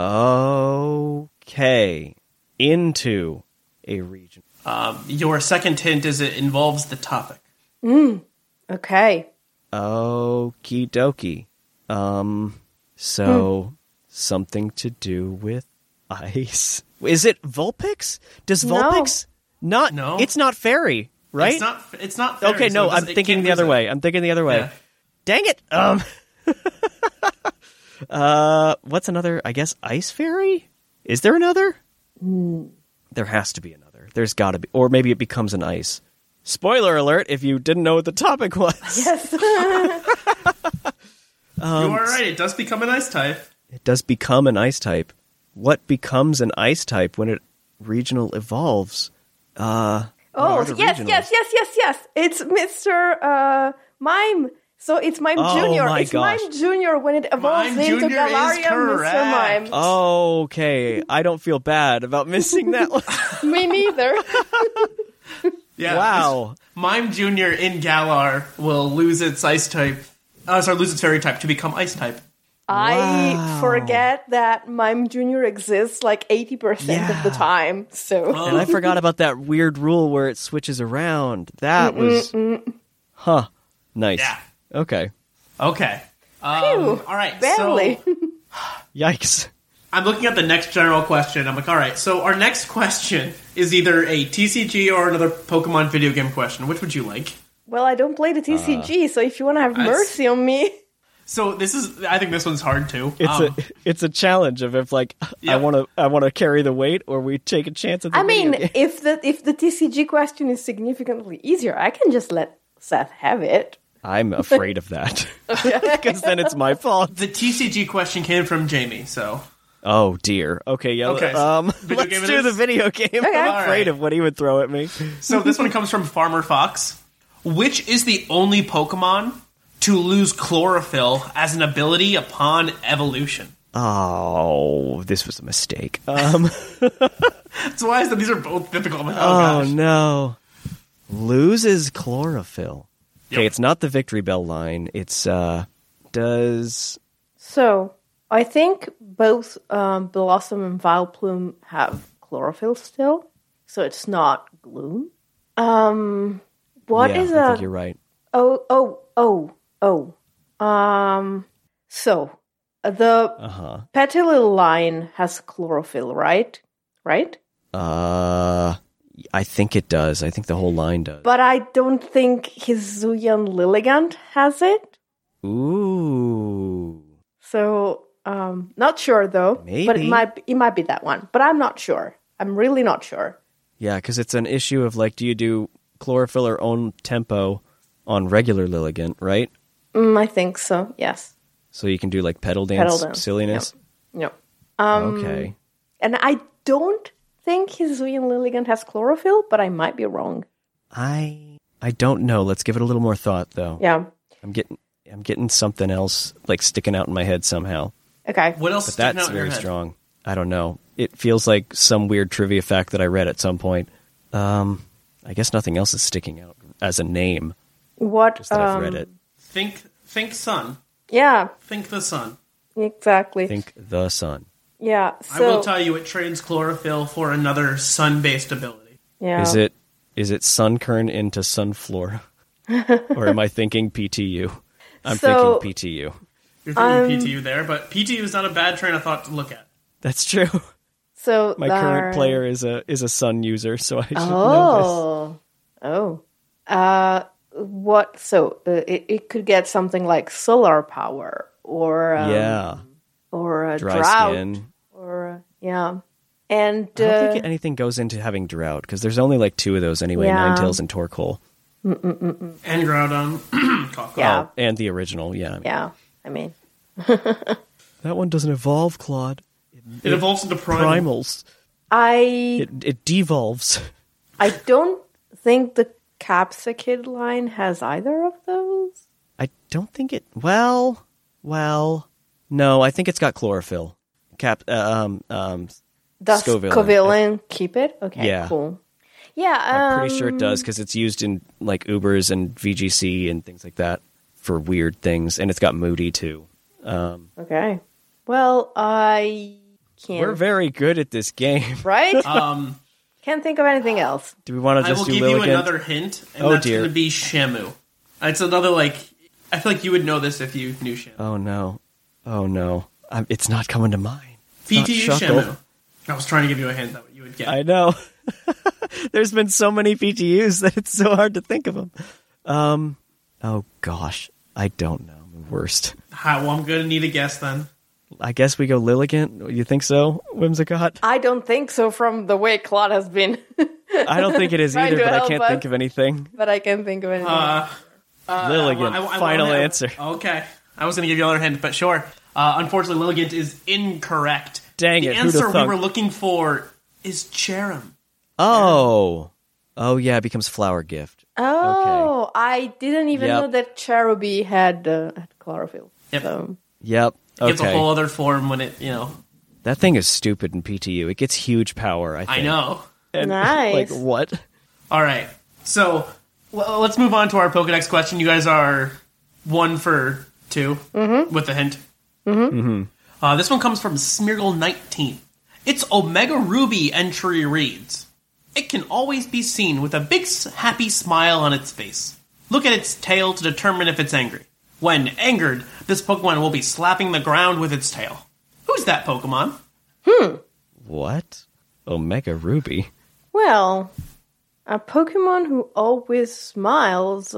G: Okay. Into a region.
E: Um, your second hint is it involves the topic.
F: Okay.
G: Okie dokie. Um, so something to do with ice. Is it Vulpix? Does
F: No.
G: Vulpix not?
E: No.
G: It's not fairy, right?
E: It's not. It's not. Fairy,
G: okay,
E: so
G: no,
E: it
G: I'm
E: doesn't- it
G: thinking
E: can't
G: the other
E: lose it.
G: way. I'm thinking the other way.
E: Yeah.
G: Dang it. Um. uh, what's another? I guess ice fairy. Is there another? There has to be another. There's got to be, or maybe it becomes an ice. Spoiler alert! If you didn't know what the topic was.
F: Yes.
E: um, you are right. It does become an ice type.
G: It does become an ice type. What becomes an ice type when it regional evolves? Uh,
F: oh, yes,
G: regionals?
F: yes, yes, yes, yes. It's Mister Uh, Mime. So it's Mime
G: Oh
F: Junior
G: my
F: It's
G: gosh.
F: Mime Junior when it evolves
E: Mime
F: into
E: Junior is
F: Galarian Mister
E: correct.
F: Mime.
G: Oh, okay. I don't feel bad about missing that one.
F: Me neither.
E: Yeah.
G: Wow.
E: Mime Junior in Galar will lose its ice type. Uh, sorry, lose its fairy type to become ice type.
F: I
G: Wow.
F: forget that Mime Junior exists like eighty percent of the
G: Yeah.
F: time. So
G: And I forgot about that weird rule where it switches around. That was... Huh. Nice.
E: Yeah.
G: Okay.
E: Okay. Um,
F: Phew,
E: all right.
F: barely.
E: So
G: Yikes.
E: I'm looking at the next general question. I'm like, all right. So our next question is either a T C G or another Pokemon video game question. Which would you like?
F: Well, I don't play the T C G, so if you want to have
E: I s-
F: mercy on me.
E: So this is. I think this one's hard too.
G: It's
E: Um,
G: a it's a challenge of if like I
E: Yep.
G: want to I want to carry the weight or we take a chance at the
F: I mean,
G: video game.
F: if the if the T C G question is significantly easier, I can just let Seth have it.
G: I'm afraid of that because then it's my fault.
E: the T C G question came from Jamie. So
G: Oh dear. Okay, yeah.
E: Okay, so
G: Um,
E: video
G: let's
E: game it
G: do
E: is?
G: the video game. I'm
E: All
G: afraid
E: right.
G: of what he would throw at me.
E: so this one comes from Farmer Fox. Which is the only Pokemon to lose chlorophyll as an ability upon evolution?
G: Oh, this was a mistake. Um,
E: That's why I said these are both difficult. I'm like, oh,
G: oh
E: gosh.
G: no, loses chlorophyll. Okay,
E: Yep.
G: it's not the Victory Bell line. It's uh, does
F: So I think both um, Blossom and Vileplume have chlorophyll still, so it's not Gloom. Um, what
G: yeah,
F: is
G: I
F: a
G: think you're right.
F: oh oh oh oh um? So the
G: Uh huh.
F: Petilil line has chlorophyll, right? Right?
G: Uh, I think it does. I think the whole line does.
F: But I don't think his Zuyan Lilligant has it.
G: Ooh.
F: So, um, not sure though. But it
G: Maybe.
F: might it might be that one. But I'm not sure. I'm really not sure.
G: Yeah, because it's an issue of like, do you do chlorophyll or own tempo on regular Lilligant, right?
F: Mm, I think so. Yes.
G: So you can do like pedal dance,
F: Pedal dance,
G: silliness.
F: No. Um,
G: Okay.
F: And I don't think his Zuyan Lilligant has chlorophyll, but I might be wrong.
G: I I don't know. Let's give it a little more thought, though.
F: Yeah.
G: I'm getting I'm getting something else like sticking out in my head somehow.
F: Okay.
E: What else?
G: But
E: is sticking
G: that's
E: out in your
G: very
E: head?
G: strong. I don't know. It feels like some weird trivia fact that I read at some point. Um, I guess nothing else is sticking out as a name.
F: What?
G: Just that I've read
F: um,
G: it.
E: Think, think, sun.
F: Yeah.
E: Think the sun.
F: Exactly.
G: Think the sun.
F: Yeah.
E: I will
F: So.
E: tell you, it trades chlorophyll for another sun-based ability.
F: Yeah.
G: Is it is it Sunkern into Sunflora? Or am I thinking P T U? I'm
F: So-
G: thinking P T U.
E: You're thinking
F: Um,
E: P T U there, but P T U is not a bad train of thought to look at.
G: That's true.
F: So
G: My
F: there-
G: current player is a is a Sun user, so I should know
F: Oh. Oh. Uh. What? So uh, it it could get something like solar power or
G: this.
F: um,
G: Yeah.
F: or a
G: Dry
F: drought
G: skin.
F: or uh, yeah. And
G: I don't
F: uh,
G: think anything goes into having drought because there's only like two of those anyway:
F: Yeah.
G: Ninetales and Torkoal.
E: And Groudon. Cockle.
F: Yeah.
G: Oh, and the original. Yeah.
F: yeah. I mean,
G: That one doesn't evolve, Claude.
E: It evolves into primal.
G: Primals.
F: I
G: It it devolves.
F: I don't think the Capsicid line has either of those.
G: I don't think it. Well, well, no. I think it's got chlorophyll. Cap. Uh, um. Um.
F: Does
G: Scoville.
F: Covillian keep it? Okay,
G: Yeah.
F: cool. Yeah,
G: I'm pretty sure it
F: um,
G: does because it's used in like Ubers and V G C and things like that for weird things, and it's got Moody too. Um,
F: Okay. Well, I can't.
G: we're very good at this game.
F: right?
E: Um,
F: Can't think of anything else.
G: Do we want to
E: I
G: just
E: will
G: do
E: give you
G: Lilligant?
E: another hint, and
G: Oh,
E: that's
G: dear.
E: going to be Shamu. It's another, like, I feel like you would know this if you knew Shamu.
G: Oh no! Oh no! I'm, it's not coming to mind. It's not
E: P T U
G: Shuckle.
E: Shamu. I was trying to give you a hint that you would get.
G: I know. There's been so many P T Us that it's so hard to think of them. Um. Oh gosh, I don't know. I'm the worst.
E: Hi, well, I'm going to need a guess then.
G: I guess we go Lilligant. You think so, Whimsicott?
F: I don't think so from the way Claude has been.
G: I don't think it is
F: Trying
G: either,
F: to
G: but I
F: help
G: can't
F: us.
G: think of anything.
F: But I can't think of anything.
E: Uh, uh,
G: Lilligant,
E: I- I- I-
G: final
E: I-
G: answer.
E: Okay. I was going to give you another hint, but sure. Uh, unfortunately, Lilligant is incorrect.
G: Dang
E: the
G: it, who'da
E: answer we
G: thunk?
E: were looking for is Cherim.
G: Oh. Oh, yeah, it becomes Flower Gift.
F: oh, I didn't even
G: Yep.
F: know that Cherubi had, uh, had chlorophyll.
E: Yep.
F: So.
G: Yep.
E: It gets a
G: Okay.
E: whole other form when it, you know.
G: That thing is stupid in P T U. It gets huge power, I think.
E: I know.
G: And,
F: Nice.
G: Like, what?
E: All right. So well, let's move on to our Pokedex question. You guys are one for two with the hint. Mm-hmm. Uh, this one comes from Smeargle nineteen. Its Omega Ruby entry reads, "It can always be seen with a big s- happy smile on its face. Look at its tail to determine if it's angry. When angered, this Pokemon will be slapping the ground with its tail. Who's that Pokemon?"
G: What? Omega Ruby?
F: Well, a Pokemon who always smiles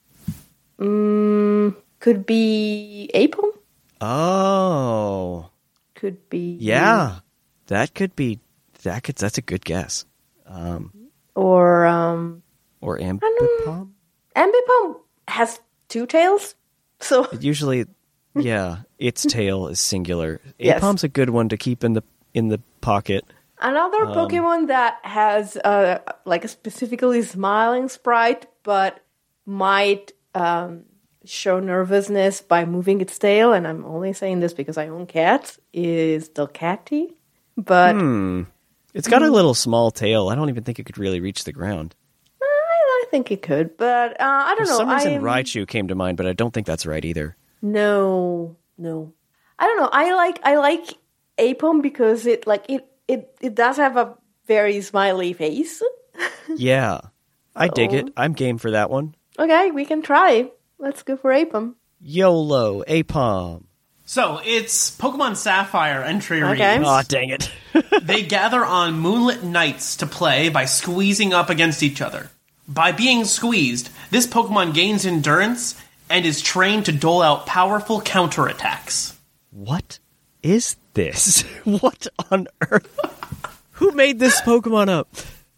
F: mm, could be Apom?
G: Oh.
F: Could be...
G: Yeah. That could be... That could. That's a good guess.
F: Or, um...
G: Or Ambipom?
F: Ambipom has two tails, so...
G: It usually... Yeah. Its tail is singular.
F: Yes.
G: Apom's a good one to keep in the in the pocket.
F: Another
G: Um,
F: Pokemon that has, uh, like, a specifically smiling sprite, but might um, show nervousness by moving its tail, and I'm only saying this because I own cats, is Delcatty. But
G: Hmm. It's got a little small tail. I don't even think it could really reach the ground.
F: I, I think it could, but uh, I don't
G: For
F: know.
G: some reason,
F: I'm-
G: Raichu came to mind, but I don't think that's right either.
F: No, no. I don't know. I like I like Apom because it like it it, it does have a very smiley face.
G: Yeah. I dig
F: So-
G: it. I'm game for that one.
F: Okay, we can try. Let's go for Apom.
G: YOLO, Apom.
E: So, it's Pokemon Sapphire entry
F: Okay.
E: reads,
G: Aw, dang it.
E: "They gather on moonlit nights to play by squeezing up against each other. By being squeezed, this Pokemon gains endurance and is trained to dole out powerful counterattacks."
G: What is this? What on earth? Who made this Pokemon up?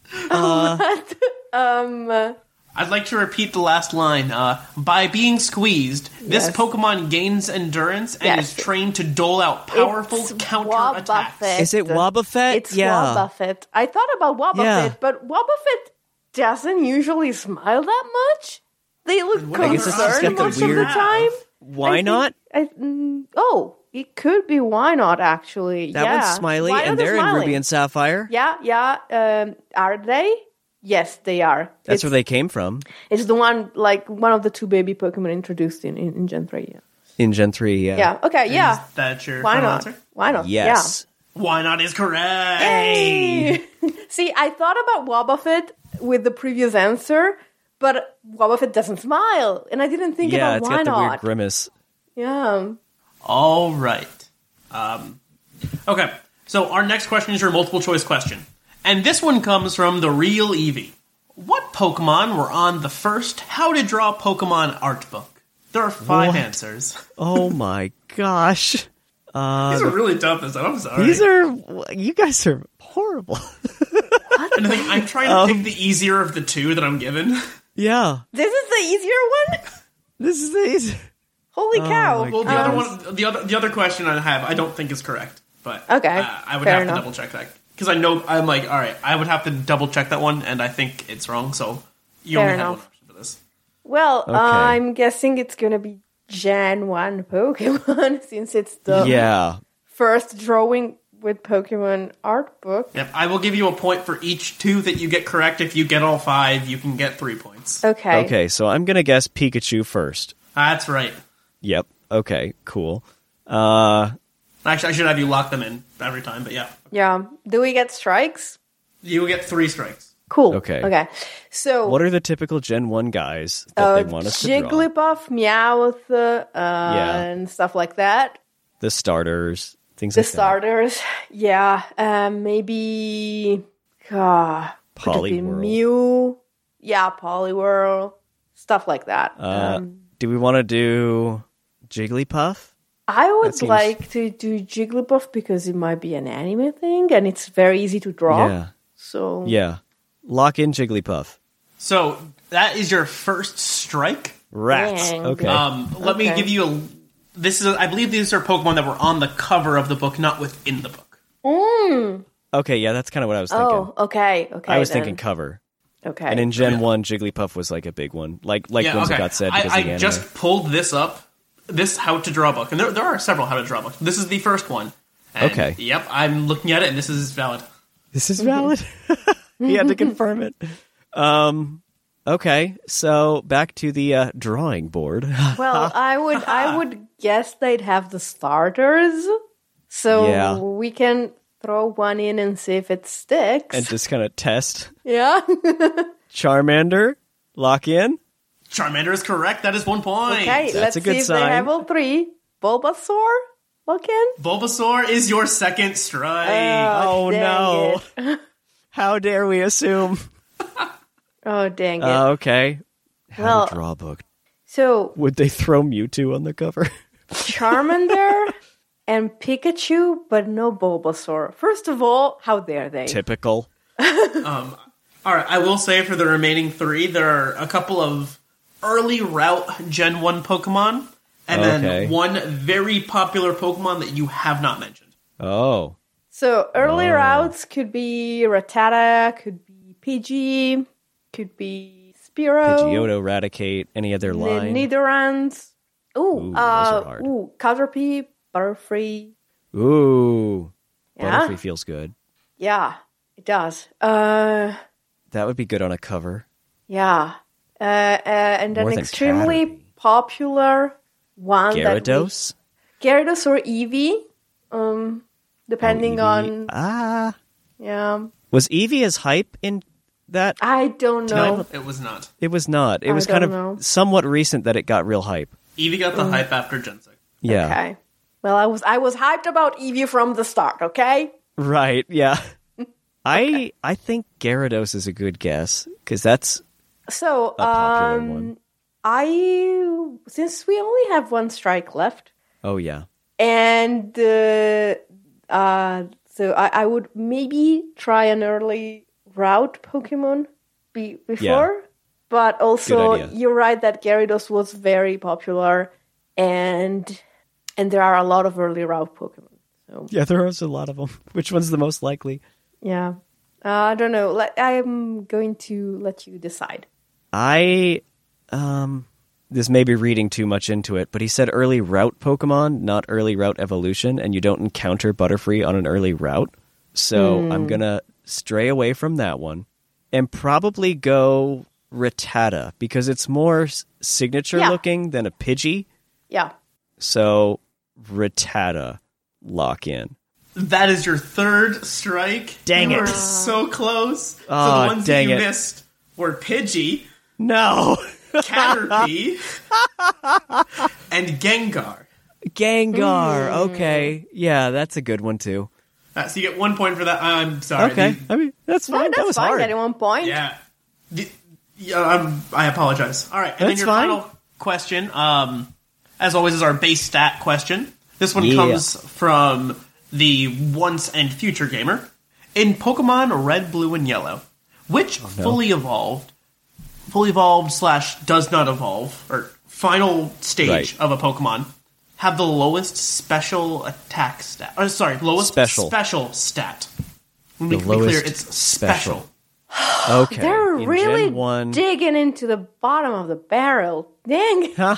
F: Um, uh,
E: I'd like to repeat the last line. Uh, by being squeezed, this
F: Yes.
E: Pokemon gains endurance and
F: Yes.
E: is trained to dole out powerful
F: it's
E: counterattacks.
F: Wobbuffet.
G: Is it Wobbuffet?
F: It's
G: Yeah.
F: Wobbuffet. I thought about Wobbuffet,
G: Yeah.
F: but Wobbuffet doesn't usually smile that much. They look
E: I guess
G: it's just
F: concerned
G: got the
F: most of the
G: weird-
F: time.
G: Why
F: I think-
G: not?
F: I, mm, oh, it could be why not, actually.
G: That
F: yeah.
G: one's smiley,
F: Why
G: and
F: not
G: they're in
F: smiling?
G: Ruby and Sapphire.
F: Yeah, yeah. Um, are they? Yes, they are.
G: That's
F: it's,
G: where they came from.
F: It's the one, like, one of the two baby Pokemon introduced in, in, in Gen three. Yeah.
G: In Gen three, yeah.
F: Yeah, okay, yeah.
E: Is that your
F: Why
E: final
F: not?
E: answer?
F: Why not?
G: Yes.
E: Why not is correct.
F: Yeah. Hey! See, I thought about Wobbuffet with the previous answer, but Wobbuffet doesn't smile, and I didn't think
G: Yeah,
F: about
G: it's
F: why
G: got the
F: not.
G: weird grimace.
F: Yeah.
E: All right. Um, okay, so our next question is your multiple choice question. And this one comes from the real Eevee. What Pokemon were on the first How to Draw Pokemon art book? There are five
G: What?
E: answers.
G: Oh my gosh. Uh,
E: These are really tough, this I'm sorry.
G: these are... You guys are horrible.
E: And the thing, I'm trying to
G: Um,
E: pick the easier of the two that I'm given.
G: Yeah.
F: This is the easier one?
G: This is easy.
F: Holy cow.
G: Oh my
E: Well, the
F: Um,
E: other one, the other, the other question I have, I don't think is correct. But
F: Okay,
E: uh, I would
F: fair
E: have
F: enough.
E: to double check that because I know I'm like, all right, I would have to double check that one, and I think it's wrong. So you
F: Fair
E: only have
F: enough.
E: one option for this.
F: Well,
G: Okay.
F: I'm guessing it's gonna be Gen one Pokemon, since it's the
G: Yeah.
F: first drawing with Pokemon art book.
E: Yep, I will give you a point for each two that you get correct. If you get all five, you can get three points.
F: Okay.
G: Okay, so I'm going to guess Pikachu first.
E: That's right.
G: Yep. Okay, cool. Uh,
E: Actually, I should have you lock them in every time, but yeah.
F: Yeah. Do we get strikes?
E: You will get three strikes.
F: Cool.
G: Okay.
F: Okay. So,
G: what are the typical Gen one guys that
F: uh,
G: they want us to draw?
F: Jigglypuff, Meowth, uh, and stuff like that.
G: The starters, things
F: The
G: like
F: starters, yeah. Um, maybe, uh, could it be
G: Poliwhirl.
F: Mew, yeah, Poliwhirl, stuff like that.
G: that. Uh,
F: um,
G: do we want to do Jigglypuff?
F: I would
G: That seems-
F: like to do Jigglypuff because it might be an anime thing and it's very easy to draw.
G: Yeah.
F: So
G: Yeah. Lock in Jigglypuff.
E: So that is your first strike.
G: Rats.
F: Dang.
G: Okay.
E: Um, let me
F: Okay.
E: give you a. This is, I believe, these are Pokemon that were on the cover of the book, not within the book.
F: Mm.
G: okay, yeah, that's kind of what I was thinking.
F: Oh, okay, okay.
G: I was
F: then.
G: thinking cover.
F: Okay.
G: And in Gen one, Jigglypuff was like a big one. Like like
E: Yeah,
G: Whimsicott
E: okay.
G: said,
E: I,
G: because of the
E: I
G: anime.
E: just pulled this up. This how to draw book, and there there are several how to draw books. This is the first one. And,
G: Okay.
E: Yep, I'm looking at it, and this is valid.
G: This is valid. He had to confirm it. Um. Okay, so back to the uh, drawing board.
F: Well, I would I would guess they'd have the starters, so
G: Yeah.
F: we can throw one in and see if it sticks.
G: And just kind of test.
F: yeah.
G: Charmander, lock in.
E: Charmander is correct. That is one point.
F: Okay,
G: That's
F: let's
G: a good
F: see if
G: sign.
F: they have all three. Bulbasaur, look in.
E: Bulbasaur is your second strike.
G: Oh,
F: dang
G: no.
F: it.
G: How dare we assume?
F: Oh dang it!
G: Uh, okay. How
F: Well-
G: to draw a book.
F: so
G: Would they throw Mewtwo on the cover?
F: Charmander and Pikachu, but no Bulbasaur. First of all, how dare they?
G: Typical.
E: Um, all right, I will say for the remaining three, there are a couple of early route Gen one Pokemon, and
G: Okay.
E: then one very popular Pokemon that you have not mentioned.
G: Oh.
F: So early
G: Oh.
F: routes could be Rattata, could be Pidgey, could be Spearow,
G: Pidgeotto, Raticate, any other
F: N-
G: line?
F: Nidorans. Ooh,
G: Ooh, those
F: uh,
G: are hard.
F: ooh, Caterpie, Butterfree.
G: Ooh.
F: Yeah,
G: Butterfree feels good.
F: yeah, it does. Uh,
G: That would be good on a cover.
F: yeah, uh, uh and
G: More
F: an
G: than
F: extremely
G: Caterpie.
F: popular one that
G: Gyarados?
F: we, Gyarados or Eevee, um, depending
G: Oh, Eevee.
F: on
G: Ah.
F: yeah.
G: Was Eevee as hype in that?
F: I don't know.
E: No, it was not.
G: It was not. It
F: I
G: was kind
F: don't
G: of
F: know.
G: somewhat recent that it got real hype.
E: Eevee got the hype after Gen six.
G: Yeah.
F: Okay. Well, I was I was hyped about Eevee from the start. Okay.
G: Right. Yeah. I I think Gyarados is a good guess because that's
F: So,
G: a popular
F: um,
G: one.
F: I since we only have one strike left,
G: Oh yeah.
F: and uh, uh, so I, I would maybe try an early route Pokemon be, before, but also
G: Good idea.
F: you're right that Gyarados was very popular, and and there are a lot of early route Pokemon. So
G: Yeah, there is a lot of them. Which one's the most likely?
F: yeah, uh, I don't know. Let, I'm going to let you decide.
G: I um this may be reading too much into it, but he said early route Pokemon, not early route evolution, and you don't encounter Butterfree on an early route. So
F: Hmm.
G: I'm gonna stray away from that one and probably go Rattata because it's more s- signature
F: Yeah.
G: looking than a Pidgey.
F: Yeah.
G: So Rattata, lock in.
E: That is your third strike.
G: Dang
E: you
G: it.
E: were so close. so
G: Aw,
E: the ones that
G: dang
E: you
G: it.
E: missed were Pidgey,
G: No,
E: Caterpie, and Gengar.
G: Gengar.
F: Hmm.
G: Okay, yeah, that's a good one too.
E: Uh, so you get one point for that. I'm sorry.
G: Okay,
E: The-
G: I mean that's
F: No,
G: fine.
F: that's
G: that was
F: fine.
G: hard.
F: At one point.
E: Yeah. The- yeah I'm, I apologize. All right. And then
G: That's
E: your
G: fine.
E: final question, um, as always, is our base stat question. This one
G: Yeah.
E: comes from the Once and Future Gamer. In Pokemon Red, Blue, and Yellow, which
G: no.
E: fully evolved, fully evolved slash does not evolve, or final stage
G: Right.
E: of a Pokemon, have the lowest special attack stat? Oh, sorry, lowest
G: Special.
E: special stat. Let me
G: The
E: be clear,
G: lowest
E: it's
G: special.
E: special.
G: Okay,
F: They're
G: in
F: really
G: Gen one.
F: digging into the bottom of the barrel. Dang.
G: Huh?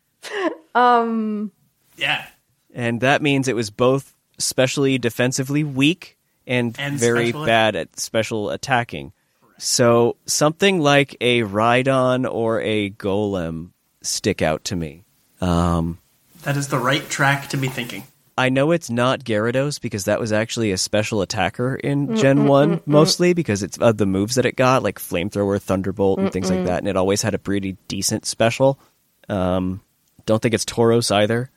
F: Um.
E: Yeah.
G: And that means it was both specially defensively weak and,
E: And
G: very
E: special-
G: bad at special attacking. So something like a Rhydon or a Golem stick out to me. Um,
E: That is the right track to be thinking.
G: I know it's not Gyarados because that was actually a special attacker in Gen one mostly because it's of the moves that it got, like Flamethrower, Thunderbolt, and things like that, and it always had a pretty decent special. Um, don't think it's Tauros either.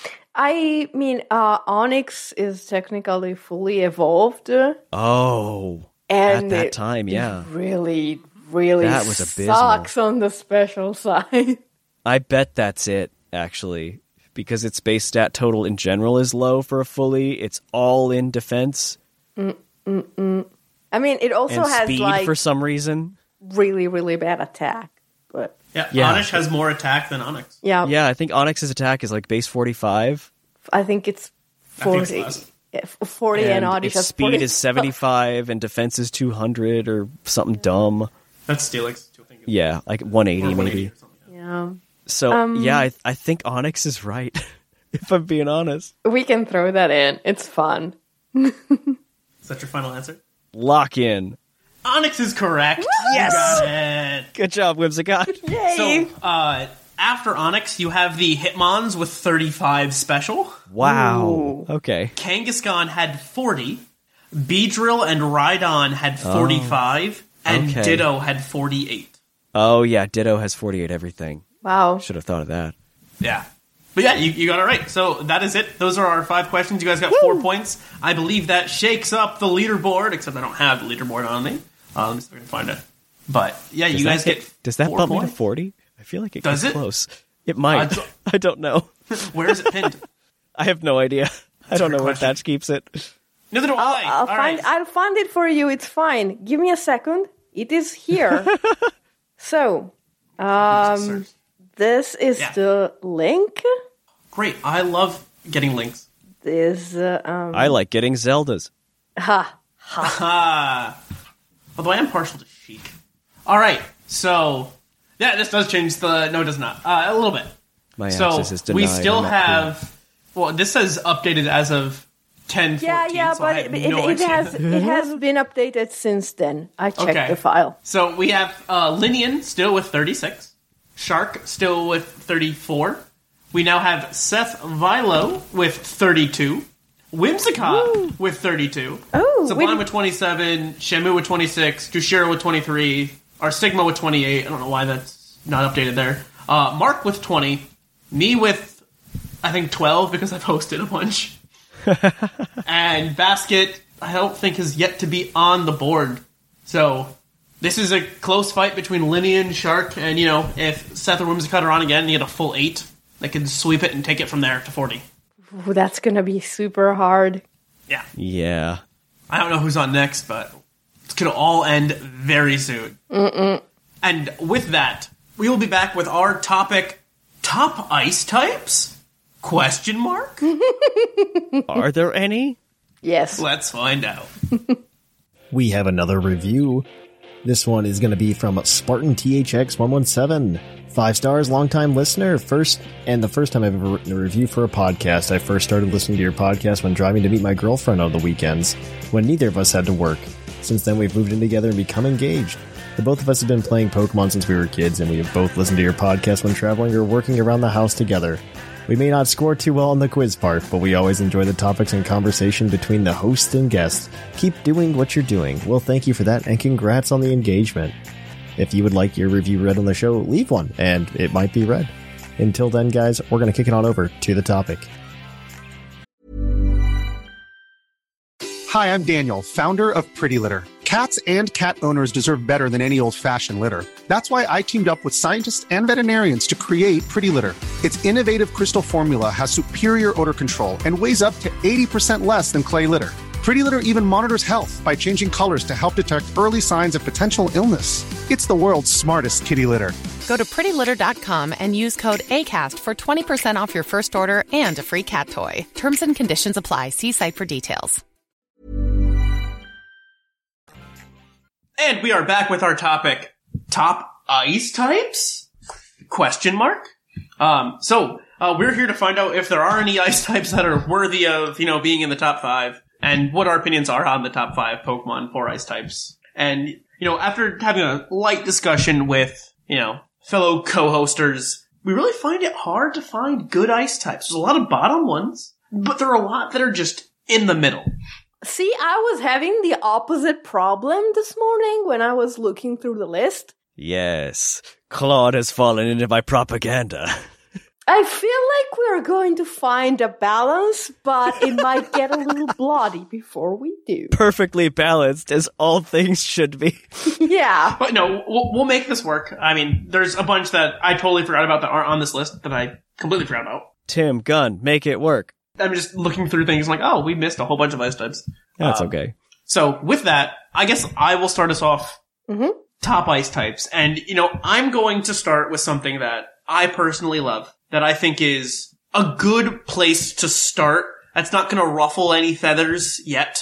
F: I mean, uh, Onyx is technically fully evolved,
G: Oh,
F: and
G: at that
F: it
G: time, yeah.
F: really, really
G: That was abysmal.
F: sucks on the special side.
G: I bet that's it, actually, because its base stat total in general is low for a fully. It's all in defense.
F: Mm-mm-mm. I mean, it also
G: and
F: has
G: speed
F: like
G: for some reason.
F: really, really bad attack. But
E: Yeah,
G: Yeah.
E: Onyx has more attack than Onyx.
F: yeah,
G: Yeah, I think Onyx's attack is like base forty-five.
F: I think it's
E: I think it's
F: forty.
E: less.
F: Yeah, forty and,
G: And
F: Oddish
G: its
F: has
G: speed
F: forty.
G: is seventy-five and defense is two hundred or something dumb.
E: That's Steelix. I think.
G: Yeah, like one eighty
E: Or one eighty
G: maybe.
E: or something.
F: Yeah.
G: So,
F: Um,
G: yeah, I, I think Onyx is right, if I'm being honest.
F: We can throw that in. It's fun.
E: Is that your final answer?
G: Lock in.
E: Onyx is correct.
F: Yes!
E: You got it.
G: Good job, Whimsicott.
F: Yay!
E: So, uh, after Onyx, you have the Hitmons with thirty-five special.
G: Wow.
F: Ooh.
G: Okay.
E: Kangaskhan had forty. Beedrill and Rhydon had forty-five. And
G: okay.
E: Ditto had forty-eight.
G: Oh, yeah, Ditto has forty-eight everything.
F: Wow.
G: Should have thought of that.
E: Yeah. But yeah, you, you got it right. So that is it. Those are our five questions. You guys got four points. I believe that shakes up the leaderboard, except I don't have the leaderboard on me. Uh, let me see if I can find it. But yeah,
G: Does
E: you
G: that
E: guys
G: get,
E: get
G: Does that
E: four
G: bump me to
E: points.
G: forty? I feel like it
E: Does
G: gets
E: it?
G: close. It might.
E: I don't-
G: I don't know.
E: Where is it pinned?
G: I have no idea. I don't know
E: good
G: what
E: question.
G: that keeps it.
E: Neither do I.
F: I'll, I'll
E: All
F: find.
E: right.
F: I'll find it for you. It's fine. Give me a second. It is here. So, um, this is
E: Yeah.
F: the link.
E: Great. I love getting links.
F: This, uh, um,
G: I like getting Zeldas.
F: ha.
E: Ah. Although I am partial to Sheik. All right. So, yeah, this does change the... No, it does not. Uh, a little bit.
G: My
E: So,
G: access is denied.
E: we still
G: I'm not
E: have... Well, this says updated as of ten fourteen,
F: Yeah, yeah,
E: so I
F: but
E: have
F: it, it,
E: no
F: it
E: idea.
F: has it has been updated since then. I checked
E: Okay.
F: the file.
E: So we have uh, Linian still with thirty-six. Shark still with thirty-four. We now have Seth Vilo with thirty-two. Whimsicott with thirty-two.
F: Oh,
E: Sublime
F: we-
E: with twenty-seven. Shamu with twenty-six. Jushira with twenty-three. Our Sigma with twenty-eight. I don't know why that's not updated there. Uh, Mark with twenty. Me with, I think, twelve because I posted a bunch. And Basket, I don't think, has yet to be on the board. So, this is a close fight between Linian, Shark, and, you know, if Seth or Whimsicott are on again, you get a full eight. They can sweep it and take it from there to forty.
F: Ooh, that's gonna be super hard.
E: Yeah.
G: Yeah.
E: I don't know who's on next, but it's going to all end very soon.
F: Mm-mm.
E: And with that, we will be back with our topic, top ice types? Question mark?
G: Are there any?
F: Yes.
E: Let's find out.
I: We have another review. This one is going to be from Spartan T H X one one seven. Five stars, longtime listener. First, and the first time I've ever written a review for a podcast. I first started listening to your podcast when driving to meet my girlfriend on the weekends, when neither of us had to work. Since then, we've moved in together and become engaged. The both of us have been playing Pokemon since we were kids, and we have both listened to your podcast when traveling or working around the house together. We may not score too well on the quiz part, but we always enjoy the topics and conversation between the host and guest. Keep doing what you're doing. Well, thank you for that, and congrats on the engagement. If you would like your review read on the show, leave one, and it might be read. Until then, guys, we're going to kick it on over to the topic.
A: Hi, I'm Daniel, founder of Pretty Litter. Cats and cat owners deserve better than any old-fashioned litter. That's why I teamed up with scientists and veterinarians to create Pretty Litter. Its innovative crystal formula has superior odor control and weighs up to eighty percent less than clay litter. Pretty Litter even monitors health by changing colors to help detect early signs of potential illness. It's the world's smartest kitty litter.
B: Go to pretty litter dot com and use code ACAST for twenty percent off your first order and a free cat toy. Terms and conditions apply. See site for details.
E: And we are back with our topic, top ice types? Question mark? Um, so, uh, we're here to find out if there are any ice types that are worthy of, you know, being in the top five, and what our opinions are on the top five Pokemon for ice types. And, you know, after having a light discussion with, you know, fellow co-hosters, we really find it hard to find good ice types. There's a lot of bottom ones, but there are a lot that are just in the middle.
F: See, I was having the opposite problem this morning when I was looking through the list.
G: Yes. Claude has fallen into my propaganda.
F: I feel like we're going to find a balance, but it might get a little bloody before we do.
G: Perfectly balanced, as all things should be.
F: Yeah.
E: But no, we'll, we'll make this work. I mean, there's a bunch that I totally forgot about that aren't on this list that I completely forgot about.
G: Tim, Gun, make it work.
E: I'm just looking through things like, oh, we missed a whole bunch of ice types.
G: That's
E: Um,
G: okay.
E: So with that, I guess I will start us off
F: Mm-hmm.
E: top ice types. And, you know, I'm going to start with something that I personally love, that I think is a good place to start. That's not going to ruffle any feathers yet.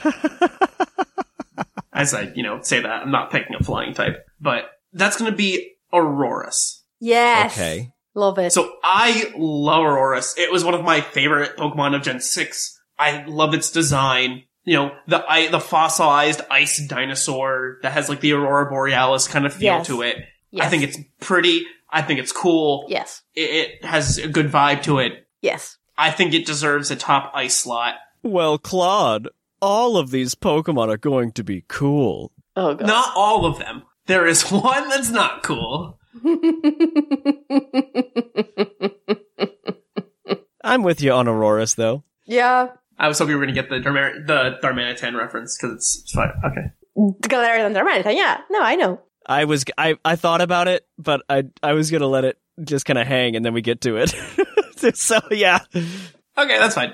E: As I, you know, say that, I'm not picking a flying type. But that's going to be Aurorus.
F: Yes.
G: Okay.
F: Love it.
E: So I love Aurorus. It was one of my favorite Pokemon of Gen six. I love its design. You know, the I, the fossilized ice dinosaur that has like the Aurora Borealis kind of feel
F: Yes.
E: to it.
F: Yes.
E: I think it's pretty. I think it's cool.
F: Yes.
E: It, it has a good vibe to it.
F: Yes.
E: I think it deserves a top ice slot.
G: Well, Claude, all of these Pokemon are going to be cool.
F: Oh, God.
E: Not all of them. There is one that's not cool.
G: I'm with you on Aurorus, though.
F: Yeah.
E: I was hoping you were going to get the Darmar- the Darmanitan reference because it's, it's fine. Okay.
F: Galarian Darmanitan, yeah. No, I know.
G: I was I, I thought about it, but I I was gonna let it just kind of hang, and then we get to it. So yeah,
E: Okay, that's fine.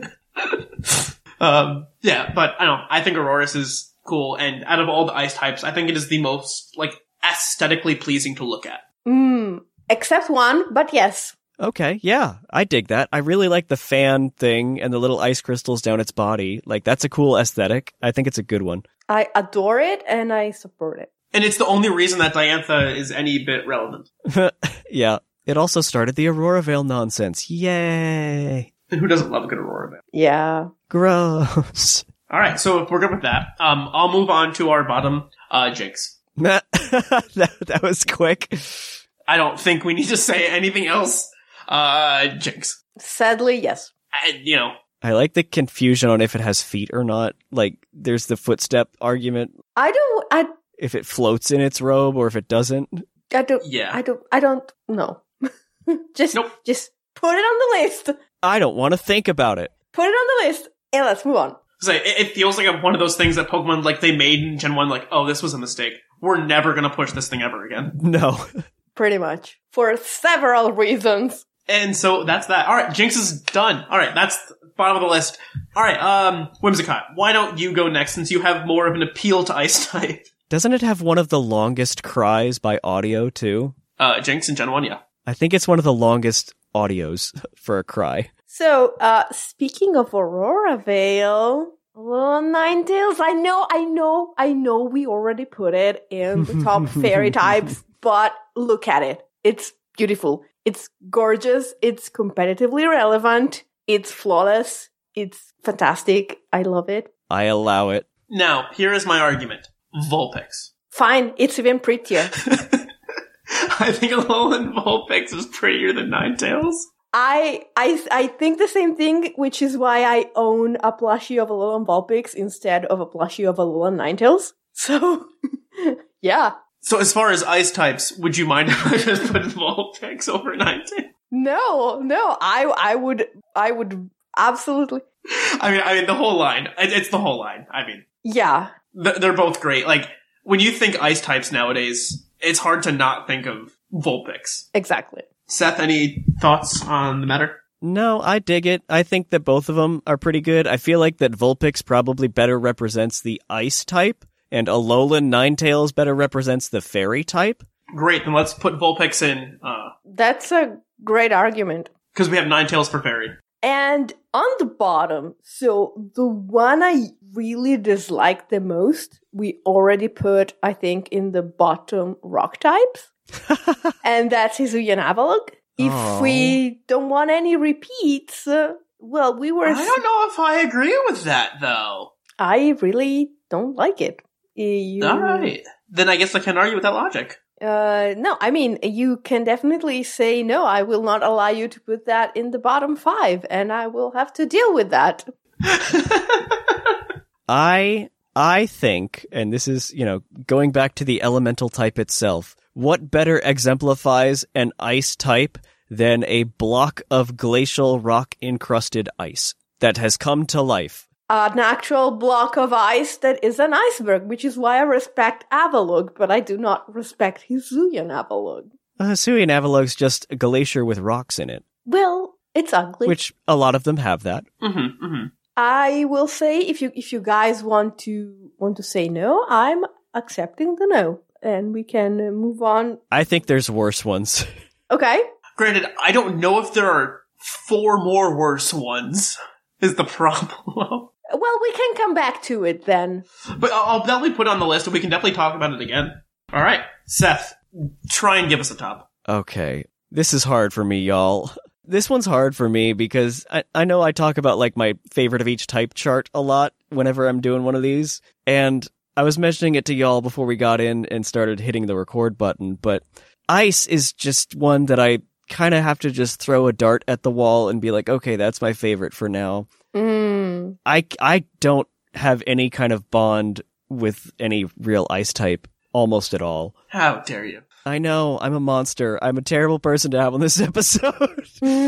E: um, yeah, but I don't know. I think Aurorus is cool, and out of all the ice types, I think it is the most like aesthetically pleasing to look at.
F: Mm, except one, but yes.
G: okay, yeah, I dig that. I really like the fan thing and the little ice crystals down its body. Like that's a cool aesthetic. I think it's a good one.
F: I adore it and I support it.
E: And it's the only reason that Diantha is any bit relevant.
G: Yeah, it also started the Aurora Veil nonsense. Yay!
E: And who doesn't love a good Aurora Veil?
F: Yeah.
G: Gross.
E: All right, so if we're good with that, um, I'll move on to our bottom, uh, Jinx.
G: that, that was quick.
E: I don't think we need to say anything else. Uh, Jinx.
F: Sadly, yes.
E: I, you know,
G: I like the confusion on if it has feet or not. Like, there's the footstep argument.
F: I don't, I,
G: If it floats in its robe or if it doesn't.
F: I don't,
E: Yeah.
F: I don't, I don't know. just,
E: Nope.
F: just put it on the list.
G: I don't want to think about it.
F: Put it on the list and let's move on.
E: so it, it feels like a, one of those things that Pokemon, like, they made in Gen one, like, oh, this was a mistake. We're never gonna push this thing ever again.
G: No.
F: Pretty much. For several reasons.
E: And so that's that. All right, Jinx is done. All right, that's the bottom of the list. All right, um, Whimsicott, why don't you go next since you have more of an appeal to Ice type?
G: Doesn't it have one of the longest cries by audio, too?
E: Uh, Jinx in Gen one, yeah.
G: I think it's one of the longest audios for a cry.
F: So, uh, speaking of Aurora Veil, well, Ninetales, I know, I know, I know we already put it in the top fairy types, but look at it. It's beautiful. It's gorgeous. It's competitively relevant. It's flawless. It's fantastic. I love it.
G: I allow it.
E: Now, here is my argument. Vulpix.
F: Fine. It's even prettier.
E: I think Alolan Vulpix is prettier than Ninetales.
F: I, I, I think the same thing, which is why I own a plushie of Alolan Vulpix instead of a plushie of Alolan Ninetales. So, yeah.
E: So as far as ice types, would you mind if I just put Vulpix over Ninetales?
F: No, no, I, I would, I would absolutely.
E: I mean, I mean, the whole line. It- It's the whole line. I mean,
F: Yeah.
E: th- they're both great. Like, when you think ice types nowadays, it's hard to not think of Vulpix.
F: Exactly.
E: Seth, any thoughts on the matter?
G: No, I dig it. I think that both of them are pretty good. I feel like that Vulpix probably better represents the ice type, and Alolan Ninetales better represents the fairy type.
E: Great, then let's put Vulpix in, uh,
F: That's a great argument.
E: because we have Ninetales for fairy.
F: And on the bottom, so the one I really dislike the most, we already put, I think, in the bottom rock types. And that's Hisuian Avalugg. If
G: Aw.
F: we don't want any repeats, uh, well, we were...
E: I don't know if I agree with that, though.
F: I really don't like it. You,
E: All right. Then I guess I can argue with that logic.
F: Uh, no, I mean, you can definitely say, no, I will not allow you to put that in the bottom five, and I will have to deal with that.
G: I I think, and this is, you know, going back to the elemental type itself, what better exemplifies an ice type than a block of glacial rock-encrusted ice that has come to life?
F: An actual block of ice that is an iceberg, which is why I respect Avalugg, but I do not respect Hisuian Avalugg.
G: Uh, Hisuian Avalugg's just a glacier with rocks in it.
F: Well, It's ugly.
G: Which a lot of them have that.
E: Mm-hmm, mm-hmm.
F: I will say, if you if you guys want to want to say no, I'm accepting the no, and we can uh, move on.
G: I think there's worse ones.
F: Okay.
E: Granted, I don't know if there are four more worse ones, is the problem.
F: Well, we can come back to it then.
E: But I'll I'll definitely put it on the list, and we can definitely talk about it again. All right, Seth, try and give us a top.
G: Okay. This is hard for me, y'all. This one's hard for me because I, I know I talk about like my favorite of each type chart a lot whenever I'm doing one of these. And I was mentioning it to y'all before we got in and started hitting the record button, but ice is just one that I kind of have to just throw a dart at the wall and be like, okay, that's my favorite for now.
F: Mm.
G: I, I don't have any kind of bond with any real ice type almost at all.
E: How dare you?
G: I know, I'm a monster. I'm a terrible person to have on this episode.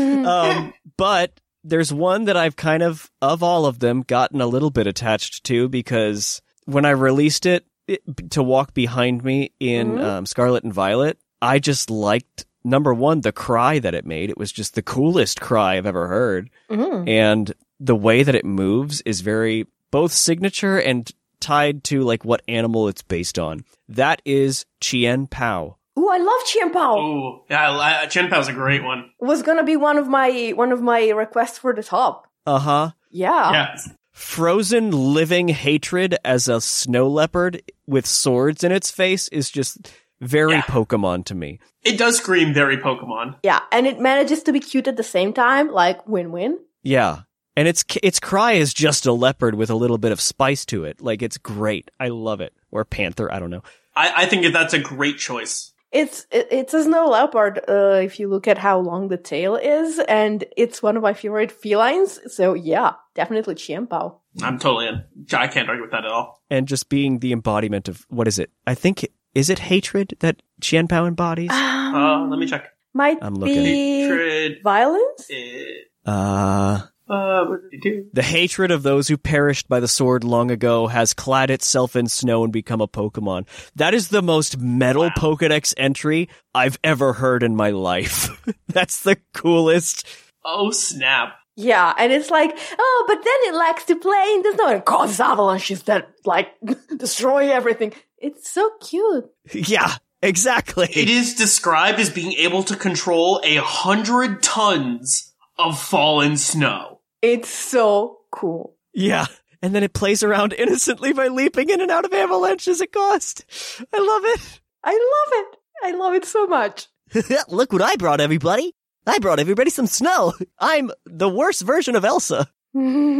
G: um, but there's one that I've kind of, of all of them, gotten a little bit attached to because when I released it, it to walk behind me in mm-hmm. um, Scarlet and Violet, I just liked, number one, the cry that it made. It was just the coolest cry I've ever heard. Mm-hmm. And the way that it moves is very both signature and tied to like what animal it's based on. That is Chien Pao.
F: Ooh, I love Chien Pao.
E: Ooh, yeah, I, Chien Pao's a great one.
F: Was gonna be one of my one of my requests for the top.
G: Uh huh.
F: Yeah.
E: Yeah.
G: Frozen living hatred as a snow leopard with swords in its face is just very yeah. Pokemon to me.
E: It does scream very Pokemon.
F: Yeah, and it manages to be cute at the same time, like win-win.
G: Yeah. And its its cry is just a leopard with a little bit of spice to it. Like, it's great. I love it. Or panther, I don't know.
E: I, I think that's a great choice.
F: It's it, it's a snow leopard, uh, if you look at how long the tail is, and it's one of my favorite felines, so yeah, definitely Chien Pao.
E: I'm totally in. I can't argue with that at all.
G: And just being the embodiment of, what is it? I think, is it hatred that Chien Pao embodies?
F: Um,
E: uh, let me check.
F: Might
G: I'm looking.
F: be
E: hatred.
F: Violence?
E: It,
G: uh...
E: Uh, what did he do?
G: The hatred of those who perished by the sword long ago has clad itself in snow and become a Pokemon. That is the most metal wow. Pokedex entry I've ever heard in my life. That's the coolest.
E: Oh, snap.
F: Yeah, and it's like, oh, but then it likes to play in the snow and causes avalanches that, like, destroy everything. It's so cute.
G: Yeah, exactly.
E: It is described as being able to control a hundred tons of fallen snow.
F: It's so cool.
G: Yeah. And then it plays around innocently by leaping in and out of avalanches at cost. I love it.
F: I love it. I love it so much.
G: Look what I brought, everybody. I brought everybody some snow. I'm the worst version of Elsa.
E: Oh,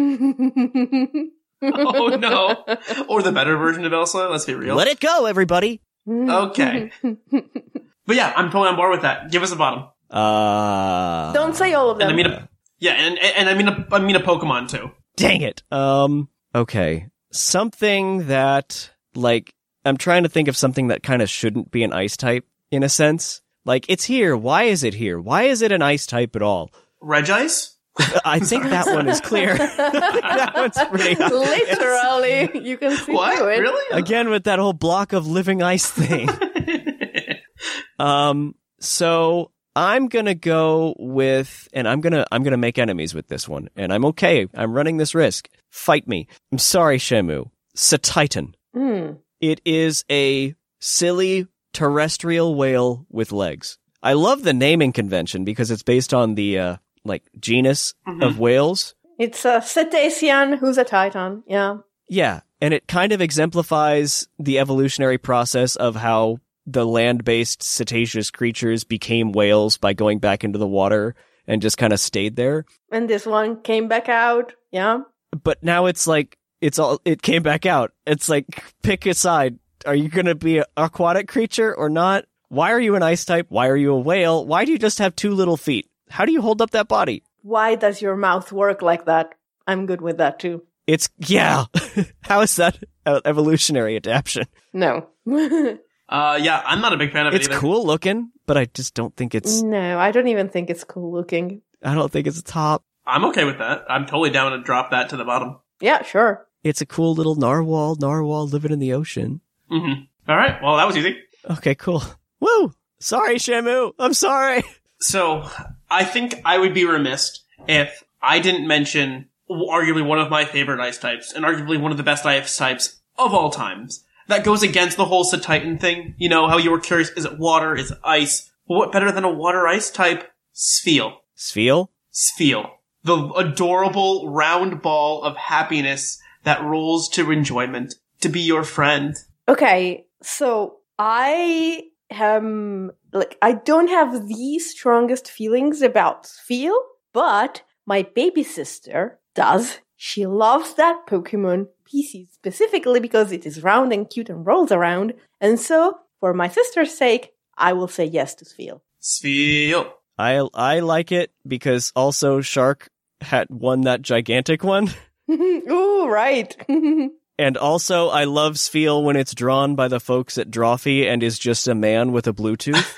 E: no. Or the better version of Elsa, let's be real.
G: Let it go, everybody.
E: Okay. But yeah, I'm totally on board with that. Give us a bottom.
G: Uh...
F: Don't say all of them.
E: And I mean a, yeah, and, and I mean a, I mean a Pokemon, too.
G: Dang it. Um, okay. Something that, like, I'm trying to think of something that kind of shouldn't be an ice type, in a sense. Like, it's here. Why is it here? Why is it an ice type at all?
E: Regice?
G: I think that one is clear. That one's pretty obvious.
F: Literally, you can see
E: what?
F: through it.
E: Really?
G: Again, with that whole block of living ice thing. um, so I'm gonna go with, and I'm gonna, I'm gonna make enemies with this one, and I'm okay. I'm running this risk. Fight me. I'm sorry, Shamu. Satitan.
F: Mm.
G: It is a silly terrestrial whale with legs. I love the naming convention because it's based on the, uh, like, genus mm-hmm. of whales.
F: It's a cetacean who's a titan, yeah.
G: Yeah, and it kind of exemplifies the evolutionary process of how the land-based cetaceous creatures became whales by going back into the water and just kind of stayed there.
F: And this one came back out, yeah.
G: But now it's like, it's all, it came back out. It's like, pick a side. Are you going to be an aquatic creature or not? Why are you an ice type? Why are you a whale? Why do you just have two little feet? How do you hold up that body?
F: Why does your mouth work like that? I'm good with that too.
G: It's, yeah. How is that an evolutionary adaptation?
F: No.
E: uh, yeah, I'm not a big fan of it
G: It's
E: either.
G: cool looking, but I just don't think it's...
F: No, I don't even think it's cool looking.
G: I don't think it's a top.
E: I'm okay with that. I'm totally down to drop that to the bottom.
F: Yeah, sure.
G: It's a cool little narwhal, narwhal living in the ocean.
E: Mm-hmm. All right, well, that was easy.
G: Okay, cool. Woo! Sorry, Shamu. I'm sorry.
E: So, I think I would be remiss if I didn't mention arguably one of my favorite ice types, and arguably one of the best ice types of all times. That goes against the whole Titan thing. You know, how you were curious, is it water, is it ice? Well, what better than a water ice type? Spheal.
G: Spheal?
E: Spheal. The adorable round ball of happiness that rolls to enjoyment. To be your friend.
F: Okay, so I am, like, I don't have the strongest feelings about Spheal, but my baby sister does. She loves that Pokemon P C specifically because it is round and cute and rolls around. And so, for my sister's sake, I will say yes to Spheal.
E: Spheal.
G: I I like it because also Shark had won that gigantic one.
F: Ooh, right.
G: And also, I love Spheal when it's drawn by the folks at Drawfee and is just a man with a Bluetooth.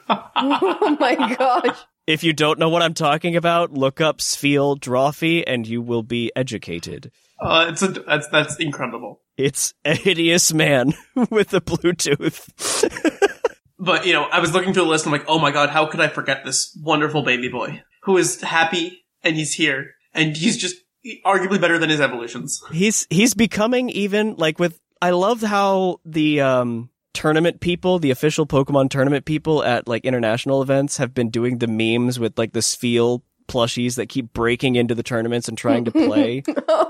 F: Oh my gosh.
G: If you don't know what I'm talking about, look up Spheal Drawfee and you will be educated.
E: Uh, it's a, that's, that's incredible.
G: It's a hideous man with a Bluetooth.
E: But, you know, I was looking through the list and I'm like, oh my god, how could I forget this wonderful baby boy who is happy and he's here and he's just arguably better than his evolutions.
G: He's he's becoming even, like, with... I love how the um, tournament people, the official Pokemon tournament people at, like, international events have been doing the memes with, like, the Spheal plushies that keep breaking into the tournaments and trying to play.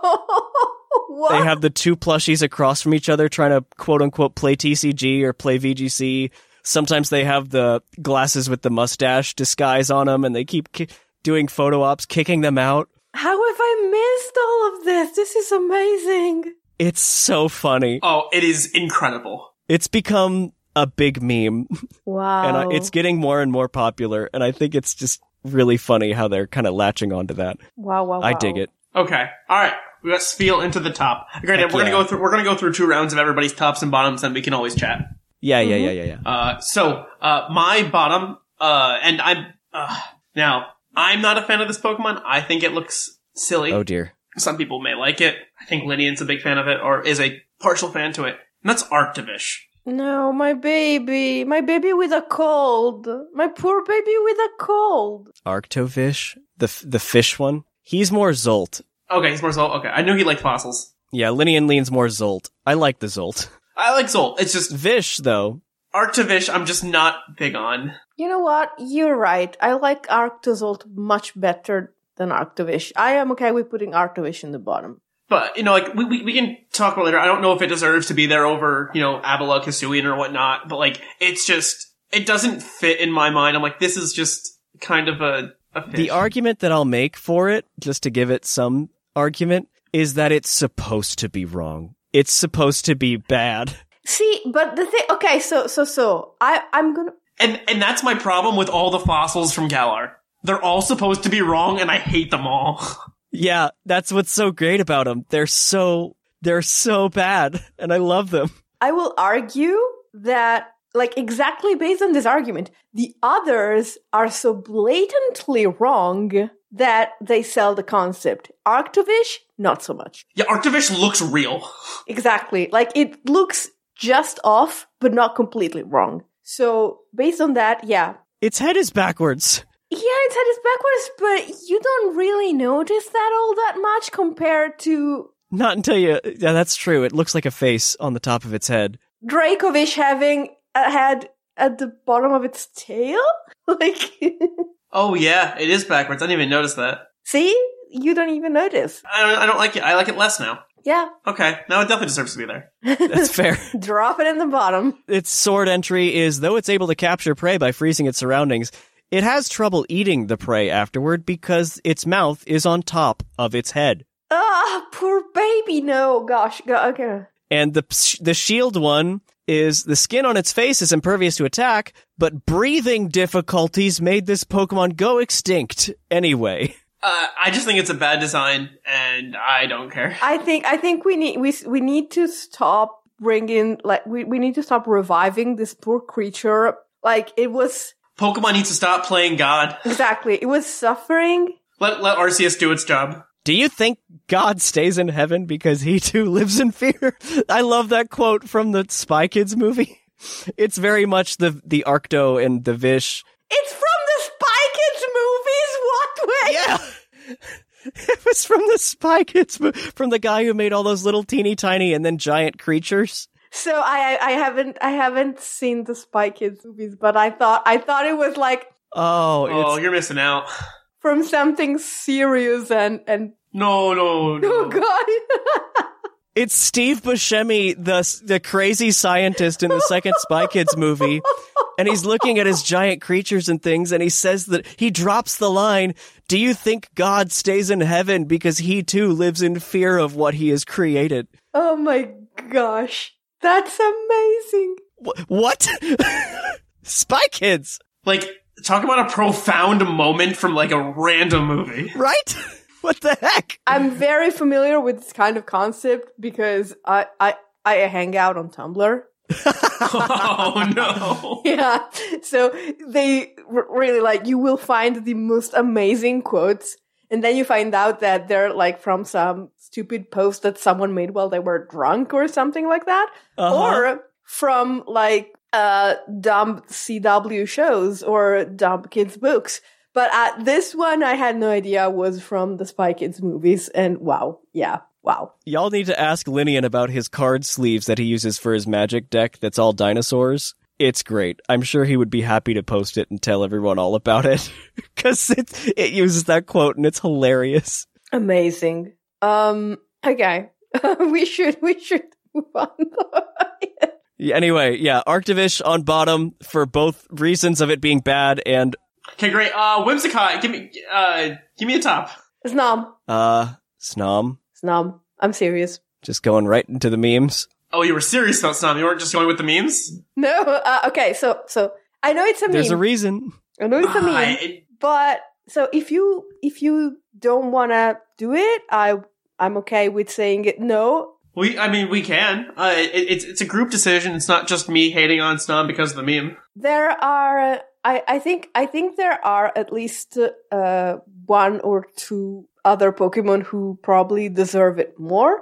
F: What?
G: They have the two plushies across from each other trying to, quote-unquote, play T C G or play V G C. Sometimes they have the glasses with the mustache disguise on them, and they keep ki- doing photo ops, kicking them out.
F: How have I missed all of this? This is amazing.
G: It's so funny.
E: Oh, it is incredible.
G: It's become a big meme.
F: Wow.
G: And I, it's getting more and more popular, and I think it's just really funny how they're kind of latching onto that.
F: Wow, wow, wow.
G: I dig it.
E: Okay. All right. We got Spheal into the top. Granted,
G: Heck
E: we're
G: yeah.
E: gonna go through. We're gonna go through two rounds of everybody's tops and bottoms, and we can always chat.
G: Yeah, yeah, yeah, yeah, yeah.
E: Uh, so uh, my bottom, uh, and I'm uh, now I'm not a fan of this Pokemon. I think it looks silly.
G: Oh dear.
E: Some people may like it. I think Lydian's a big fan of it, or is a partial fan to it. And that's Arctovish.
F: No, my baby. My baby with a cold. My poor baby with a cold.
G: Arctovish, the f- the fish one. He's more Zolt.
E: Okay, he's more Zolt. Okay, I knew he liked fossils.
G: Yeah, Linian leans more Zolt. I like the Zolt.
E: I like Zolt. It's just
G: Vish, though.
E: Arctovish, I'm just not big on.
F: You know what? You're right. I like Arctozolt much better than Arctovish. I am okay with putting Arctovish in the bottom.
E: But, you know, like, we, we we can talk about it later. I don't know if it deserves to be there over, you know, Abela, Hisuian or whatnot, but, like, it's just, it doesn't fit in my mind. I'm like, this is just kind of a, a fish.
G: The argument that I'll make for it, just to give it some argument, is that it's supposed to be wrong. It's supposed to be bad.
F: See, but the thing, okay, so, so, so, I, I'm gonna...
E: And, and that's my problem with all the fossils from Galar. They're all supposed to be wrong, and I hate them all.
G: Yeah, that's what's so great about them. They're so, they're so bad, and I love them.
F: I will argue that, like, exactly based on this argument, the others are so blatantly wrong that they sell the concept. Arctovish, not so much.
E: Yeah, Arctovish looks real.
F: Exactly. Like, it looks just off, but not completely wrong. So, based on that, yeah.
G: Its head is backwards.
F: Yeah, its head is backwards, but you don't really notice that all that much compared to...
G: Not until you... Yeah, that's true. It looks like a face on the top of its head.
F: Dracovish having a head at the bottom of its tail? Like...
E: Oh, yeah, it is backwards. I didn't even notice that.
F: See? You don't even notice.
E: I don't, I don't like it. I like it less now.
F: Yeah.
E: Okay, now it definitely deserves to be there.
G: That's fair.
F: Drop it in the bottom.
G: Its sword entry is, though it's able to capture prey by freezing its surroundings, it has trouble eating the prey afterward because its mouth is on top of its head.
F: Ah, poor baby. No, gosh. Go, okay.
G: And the the shield one is the skin on its face is impervious to attack, but breathing difficulties made this Pokemon go extinct anyway.
E: Uh, I just think it's a bad design, and I don't care.
F: I think I think we need we we need to stop bringing like we we need to stop reviving this poor creature. Like it was.
E: Pokemon needs to stop playing God.
F: Exactly, it was suffering.
E: Let let Arceus do its job.
G: Do you think God stays in heaven because he too lives in fear? I love that quote from the Spy Kids movie. It's very much the the Arcto and the Vish.
F: It's from the Spy Kids movie?
G: Yeah. It was from the Spy Kids, mo- from the guy who made all those little teeny tiny and then giant creatures.
F: So I, I haven't, I haven't seen the Spy Kids movies, but I thought, I thought it was like
G: Oh,
E: Oh,
G: it's,
E: you're missing out.
F: from something serious and and
E: No, no, no.
F: oh god.
G: it's Steve Buscemi, the the crazy scientist in the second Spy Kids movie, and he's looking at his giant creatures and things, and he says that he drops the line, "Do you think God stays in heaven because he too lives in fear of what he has created?"
F: Oh my gosh. That's amazing.
G: Wh- What? Spy Kids,
E: Like, talk about a profound moment from, like, a random movie.
G: right? What the heck?
F: I'm very familiar with this kind of concept because I I, I hang out on Tumblr.
E: Oh, no.
F: Yeah. So they r- really like, you will find the most amazing quotes. And then you find out that they're like from some stupid post that someone made while they were drunk or something like that.
G: Uh-huh.
F: Or from like uh dumb C W shows or dumb kids books. But uh, this one I had no idea was from the Spy Kids movies. And wow. Yeah. Wow.
G: Y'all need to ask Linian about his card sleeves that he uses for his magic deck that's all dinosaurs. It's great. I'm sure he would be happy to post it and tell everyone all about it. Because it, it uses that quote and it's hilarious.
F: Amazing. Um, okay. we should, we should move on.
G: Yeah, anyway, yeah, Arctivish on bottom for both reasons of it being bad and,
E: Okay, great. Uh, Whimsicott, give me, uh, give me a top.
F: Snom.
G: uh, Snom.
F: Snom. I'm serious.
G: Just going right into the memes.
E: Oh, you were serious about Snom. You weren't just going with the memes?
F: No, uh, okay, so, so, I know it's a
G: There's a
F: meme.
G: reason.
F: I know it's a meme.
E: I-
F: But, so if you, if you don't wanna do it, I, I'm okay with saying it no.
E: We, I mean, we can. Uh, it, it's it's a group decision. It's not just me hating on Snom because of the meme.
F: There are, I, I think, I think there are at least, uh, one or two other Pokemon who probably deserve it more.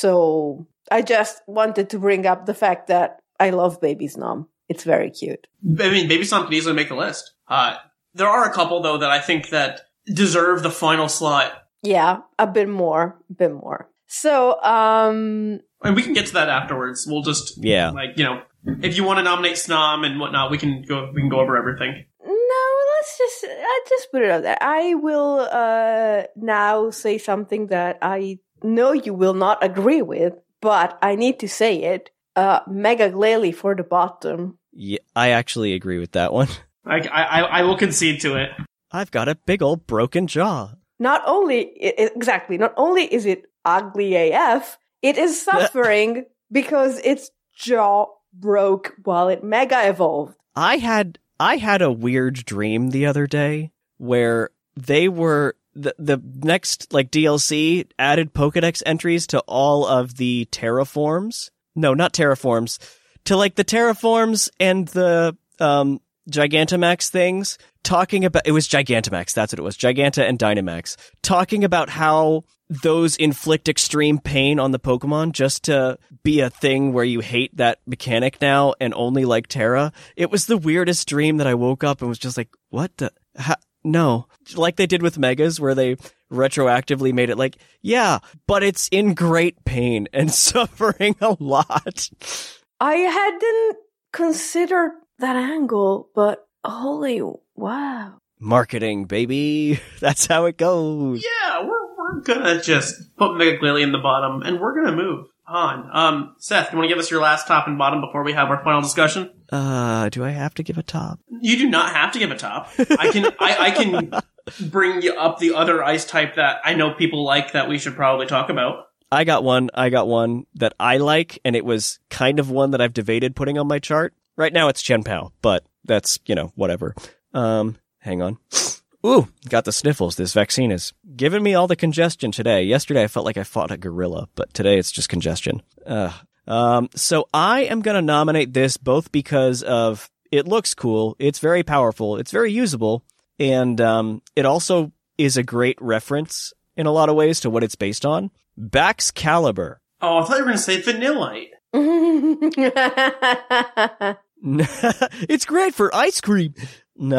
F: So, I just wanted to bring up the fact that I love Baby Snom. It's very cute.
E: I mean, Baby Snom can easily make the list. Uh, there are a couple though that I think that deserve the final slot,
F: Yeah, a bit more, a bit more. So, um,
E: and we can get to that afterwards. We'll just,
G: Yeah.
E: like, you know, if you want to nominate Snom and whatnot, we can go. We can go over everything.
F: no, let's just, I just put it out there. I will, uh, now say something that I know you will not agree with, but I need to say it. Uh, Mega Glalie for the bottom.
G: Yeah, I actually agree with that one.
E: I, I, I will concede to it.
G: I've got a big old broken jaw.
F: Not only, i- i- exactly, not only is it ugly A F, it is suffering because its jaw broke while it mega evolved.
G: I had I had a weird dream the other day where they were the the next like D L C added Pokedex entries to all of the terraforms. No, not terraforms. To like the terraforms and the um Gigantamax things, talking about, it was Gigantamax, that's what it was, Giganta and Dynamax, talking about how those inflict extreme pain on the Pokemon just to be a thing where you hate that mechanic now and only like Terra. It was the weirdest dream that I woke up and was just like, what the, ha- no. Like they did with Megas, where they retroactively made it like, yeah, but it's in great pain and suffering a lot.
F: I hadn't considered that angle, but holy wow.
G: Marketing, baby. That's how it goes.
E: Yeah, we're we're gonna just put Mega Glalie in the bottom, and we're gonna move on. Um, Seth, you want to give us your last top and bottom before we have our final discussion?
G: Uh, do I have to give a top?
E: You do not have to give a top. I can I, I can bring you up the other ice type that I know people like that we should probably talk about.
G: I got one. I got one that I like, and it was kind of one that I've debated putting on my chart. Right now it's Chien-Pao, but that's, you know, whatever. Um, hang on. Ooh, got the sniffles. This vaccine is giving me all the congestion today. Yesterday I felt like I fought a gorilla, but today it's just congestion. Uh, um, so I am going to nominate this both because of it looks cool, it's very powerful, it's very usable, and um, it also is a great reference in a lot of ways to what it's based on. Baxcalibur.
E: Oh, I thought you were going to say Vanillite.
G: It's great for ice cream. No.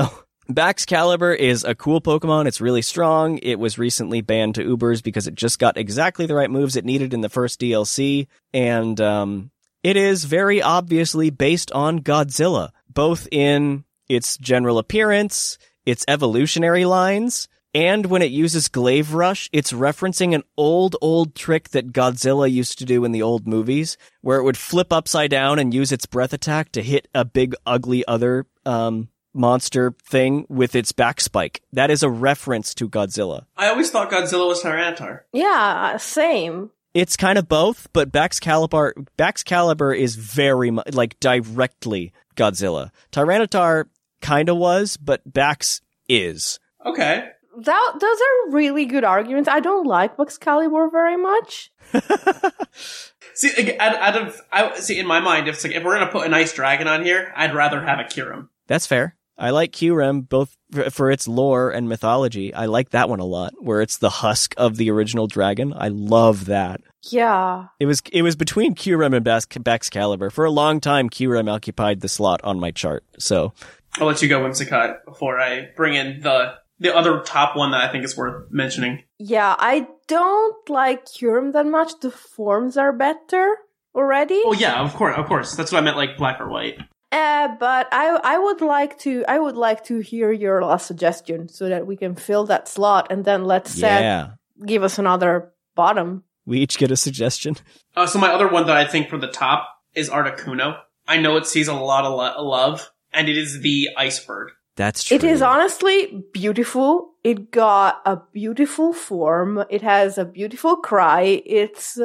G: Baxcalibur is a cool Pokemon. It's really strong. It was recently banned to Ubers because it just got exactly the right moves it needed in the first D L C. And um, it is very obviously based on Godzilla, both in its general appearance, its evolutionary lines, and when it uses Glaive Rush, it's referencing an old, old trick that Godzilla used to do in the old movies, where it would flip upside down and use its breath attack to hit a big, ugly other um, monster thing with its back spike. That is a reference to Godzilla.
E: I always thought Godzilla was Tyranitar.
F: Yeah, same.
G: It's kind of both, but Baxcalibur, Baxcalibur is very much, like, directly Godzilla. Tyranitar kind of was, but Bax is.
E: Okay.
F: That, those are really good arguments. I don't like Baxcalibur very much.
E: See, like, out, out of I see in my mind, if it's like if we're gonna put an ice dragon on here, I'd rather have a Kyurem.
G: That's fair. I like Kyurem both for, for its lore and mythology. I like that one a lot, where it's the husk of the original dragon. I love that.
F: Yeah.
G: It was it was between Kyurem and Bax, Baxcalibur. For a long time, Kyurem occupied the slot on my chart. So
E: I'll let you go, Whimsicott, before I bring in the the other top one that I think is worth mentioning.
F: Yeah, I don't like Kyurem that much. The forms are better already.
E: Oh yeah, of course, of course. That's what I meant, like black or white.
F: Uh, but I I would like to I would like to hear your last suggestion so that we can fill that slot, and then let Seth
G: yeah.
F: give us another bottom.
G: We each get a suggestion.
E: Uh, so my other one that I think for the top is Articuno. I know it sees a lot of lo- love, and it is the ice bird.
G: That's true.
F: It is honestly beautiful. It got a beautiful form. It has a beautiful cry. It's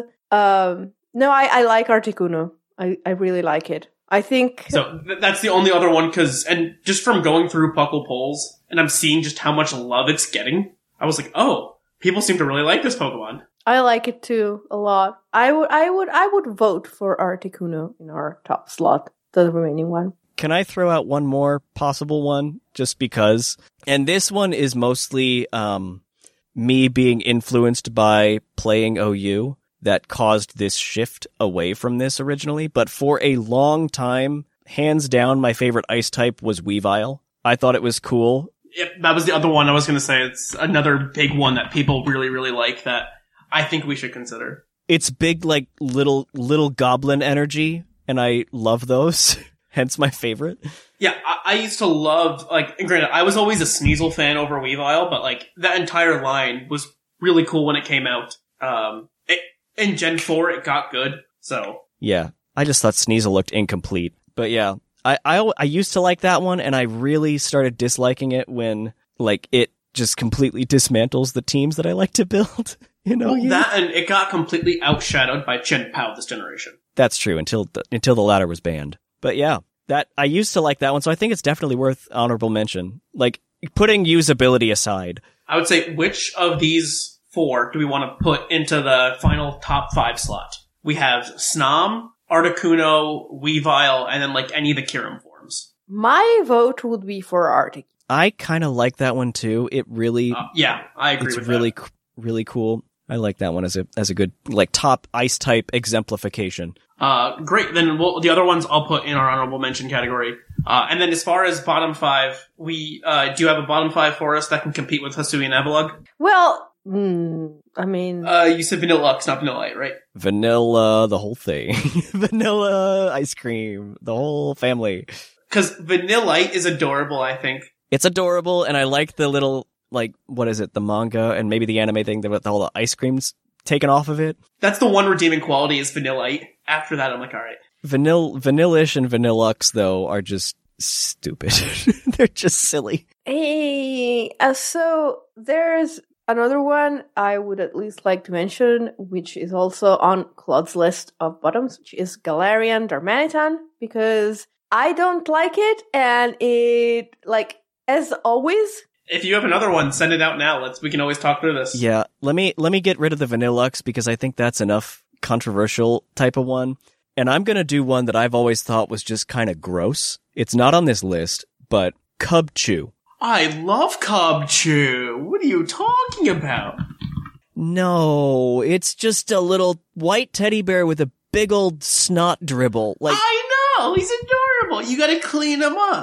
F: um no, I, I like Articuno. I, I really like it. I think
E: so. Th- that's the only other one, because and just from going through Puckle polls and I'm seeing just how much love it's getting, I was like, oh, people seem to really like this Pokemon.
F: I like it too a lot. I would I would I would vote for Articuno in our top slot, the remaining one.
G: Can I throw out one more possible one, just because? And this one is mostly um, me being influenced by playing O U that caused this shift away from this originally. But for a long time, hands down, my favorite ice type was Weavile. I thought it was cool.
E: Yep, that was the other one I was going to say. It's another big one that people really, really like that I think we should consider.
G: It's big, like, little little goblin energy, and I love those. Hence my favorite.
E: Yeah, I, I used to love, like, and granted, I was always a Sneasel fan over Weavile, but, like, that entire line was really cool when it came out. Um, it, in Gen four, it got good, so.
G: Yeah, I just thought Sneasel looked incomplete. But yeah, I, I, I used to like that one, and I really started disliking it when, like, it just completely dismantles the teams that I like to build. You know,
E: well,
G: yeah.
E: that and it got completely outshadowed by Chen Pao this generation.
G: That's true, until the, until the latter was banned. But yeah, that I used to like that one, so I think it's definitely worth honorable mention. Like, putting usability aside.
E: I would say, which of these four do we want to put into the final top five slot? We have Snom, Articuno, Weavile, and then, like, any of the Kyurem forms.
F: My vote would be for Arctic.
G: I kind of like that one too. It really...
E: Uh, yeah, I agree
G: it's
E: with
G: really,
E: that.
G: It's really cool. I like that one as a as a good, like, top ice type exemplification.
E: Uh, great. Then we'll, the other ones I'll put in our honorable mention category. Uh, and then as far as bottom five, we, uh, do you have a bottom five for us that can compete with Hisuian Epilogue?
F: Well, mm, I mean...
E: Uh, you said Vanilla Lux, not Vanilla Light, right?
G: Vanilla, the whole thing. Vanilla ice cream, the whole family.
E: Because Vanilla Light is adorable, I think.
G: It's adorable, and I like the little, like, what is it, the manga and maybe the anime thing with all the ice creams taken off of it.
E: That's the one redeeming quality is Vanilla Light. After that, I'm like, alright.
G: Vanilla, Vanillish and Vanillux, though, are just stupid. They're just silly.
F: Hey, uh, so there's another one I would at least like to mention, which is also on Claude's list of bottoms, which is Galarian Darmanitan, because I don't like it, and it, like, as always...
E: If you have another one, send it out now. Let's. We can always talk through this.
G: Yeah, let me let me get rid of the Vanillux, because I think that's enough controversial type of one. And I'm going to do one that I've always thought was just kind of gross. It's not on this list, but Cubchoo.
E: I love Cubchoo. What are you talking about?
G: No, it's just a little white teddy bear with a big old snot dribble. Like,
E: I know, he's adorable. You gotta clean him up.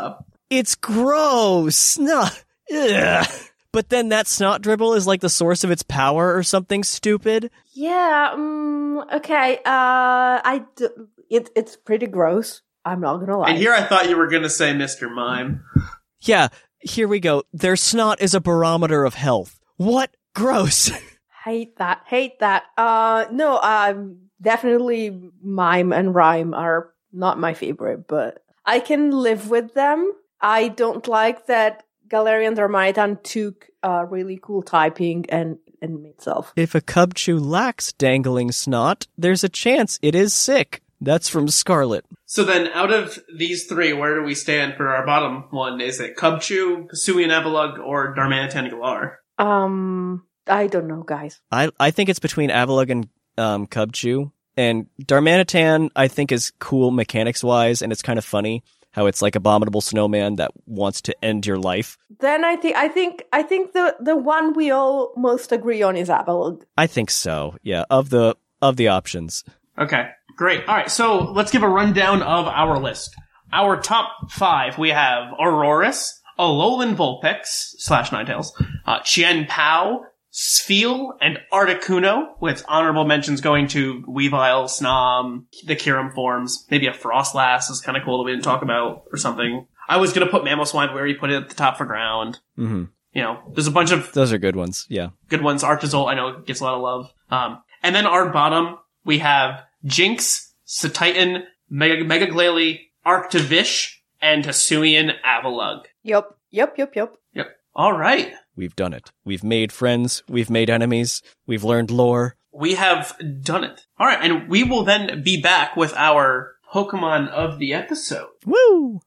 G: It's gross. No. Ugh. But then that snot dribble is like the source of its power or something stupid.
F: Yeah, um, okay, uh, I d- it, it's pretty gross. I'm not gonna lie.
E: And here I thought you were gonna say Mister Mime.
G: Yeah, here we go. Their snot is a barometer of health. What? Gross.
F: Hate that, hate that. Uh, no, um, definitely Mime and Rhyme are not my favorite, but I can live with them. I don't like that Galarian Darmanitan took uh, really cool typing and, and made itself.
G: If a Cubchoo lacks dangling snot, there's a chance it is sick. That's from Scarlet.
E: So then, out of these three, where do we stand for our bottom one? Is it Cubchoo, Hisuian Avalugg, or Darmanitan Galar?
F: Um, I don't know, guys.
G: I I think it's between Avalugg and um, Cubchoo. And Darmanitan, I think, is cool mechanics-wise, and it's kind of funny how it's like abominable snowman that wants to end your life.
F: Then I think I think I think the, the one we all most agree on is Avalugg.
G: I think so. Yeah, of the of the options.
E: Okay, great. All right, so let's give a rundown of our list. Our top five, we have Aurorus, Alolan Vulpix slash Ninetales, uh, Chien Pao, Spheal, and Articuno, with honorable mentions going to Weavile, Snom, the Kyurem forms. Maybe a Frostlass is kind of cool that we didn't talk about, or something. I was going to put Mamoswine where you put it at the top for ground.
G: Mm-hmm.
E: You know, there's a bunch of...
G: Those are good ones, yeah.
E: Good ones. Artizolt, I know, gets a lot of love. Um, and then our bottom, we have Jinx, Satitan, Mega, Mega Glalie, Arctovish, and Hisuian Avalugg.
F: Yep, yep, yep, yep.
E: Yep. All right.
G: We've done it. We've made friends. We've made enemies. We've learned lore.
E: We have done it. All right, and we will then be back with our Pokemon of the episode.
G: Woo!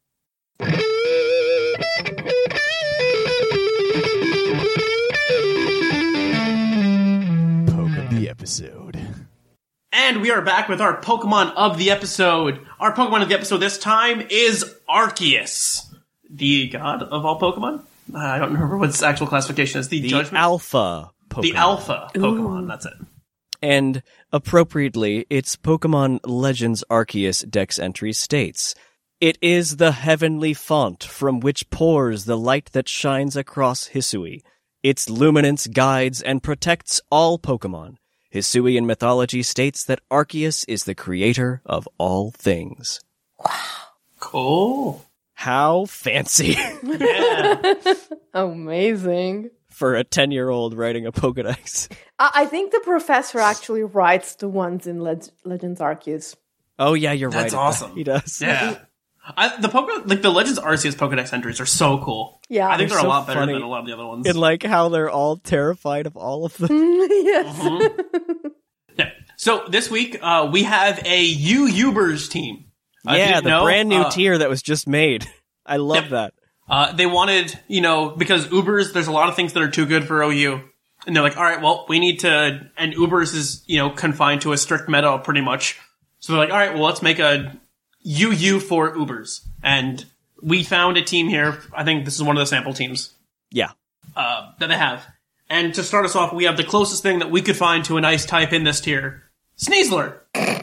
D: Poke of the episode.
E: And we are back with our Pokemon of the episode. Our Pokemon of the episode this time is Arceus, the god of all Pokemon. Uh, I don't remember what its actual classification is. The,
G: The
E: Judgment?
G: alpha Pokemon.
E: The alpha Pokemon, that's it.
G: And appropriately, its Pokemon Legends Arceus Dex entry states, "It is the heavenly font from which pours the light that shines across Hisui. Its luminance guides and protects all Pokemon. Hisuian mythology states that Arceus is the creator of all things."
F: Wow.
E: Cool.
G: How fancy.
E: Yeah.
F: Amazing.
G: For a ten-year-old writing a Pokedex.
F: I, I think the professor actually writes the ones in Leg- Legends Arceus.
G: Oh yeah, you're
E: That's
G: right.
E: awesome.
G: He does.
E: Yeah. I, the Pokemon, like the Legends Arceus Pokedex entries are so cool.
F: Yeah.
E: I think they're,
G: They're
E: a
G: so
E: lot better
G: funny.
E: than a lot of the other ones.
G: And like how they're all terrified of all of them.
F: Yes.
E: Mm-hmm. Yeah. So this week, uh, we have a U-Ubers team. Uh,
G: yeah,
E: didn't
G: the
E: know,
G: brand new
E: uh,
G: tier that was just made. I love
E: yeah.
G: that.
E: Uh, they wanted, you know, because Ubers, there's a lot of things that are too good for O U. And they're like, all right, well, we need to, and Ubers is, you know, confined to a strict meta pretty much. So they're like, all right, well, let's make a U U for Ubers. And we found a team here. I think this is one of the sample teams.
G: Yeah.
E: Uh, that they have. And to start us off, we have the closest thing that we could find to an ice type in this tier. Sneasler.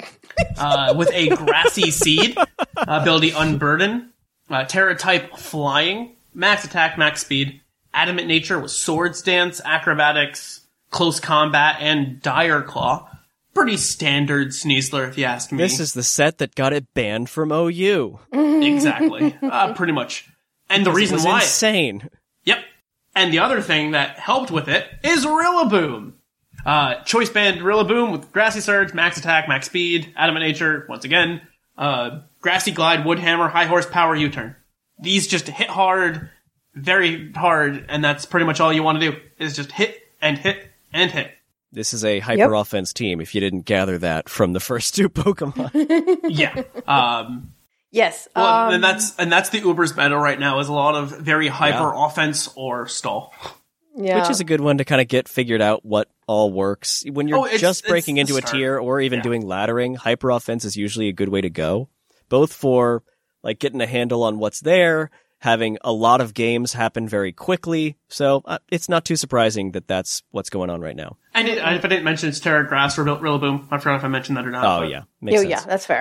E: uh, with a grassy seed, ability Unburden, uh, Terra type Flying, max attack, max speed, adamant nature with Swords Dance, acrobatics, close combat, and Dire Claw. Pretty standard Sneasler, if you ask me.
G: This is the set that got it banned from O U.
E: Exactly. Uh, pretty much. And the reason
G: it was
E: why...
G: insane.
E: Yep. And the other thing that helped with it is Rillaboom. Uh, Choice Band Rillaboom with Grassy Surge, Max Attack, Max Speed, Adamant Nature, once again, uh, Grassy Glide, Wood Hammer, High Horsepower, U-Turn. These just hit hard, very hard, and that's pretty much all you want to do, is just hit, and hit, and hit.
G: This is a hyper yep. offense team, if you didn't gather that from the first two Pokemon.
E: Yeah. Um...
F: Yes.
E: Well,
F: um,
E: and that's and that's the Uber's meta right now, is a lot of very hyper yeah. offense or stall.
F: Yeah.
G: Which is a good one to kind of get figured out what all works. When you're
E: oh, it's,
G: just breaking
E: it's
G: into a tier or even
E: yeah.
G: doing laddering, hyper offense is usually a good way to go. Both for like getting a handle on what's there, having a lot of games happen very quickly. So uh, it's not too surprising that that's what's going on right now.
E: And it, if I didn't mention it's Terra Grass or Rillaboom, I forgot if I mentioned that or not.
G: Oh
E: but.
G: yeah, makes
F: oh
G: sense.
F: yeah, that's fair.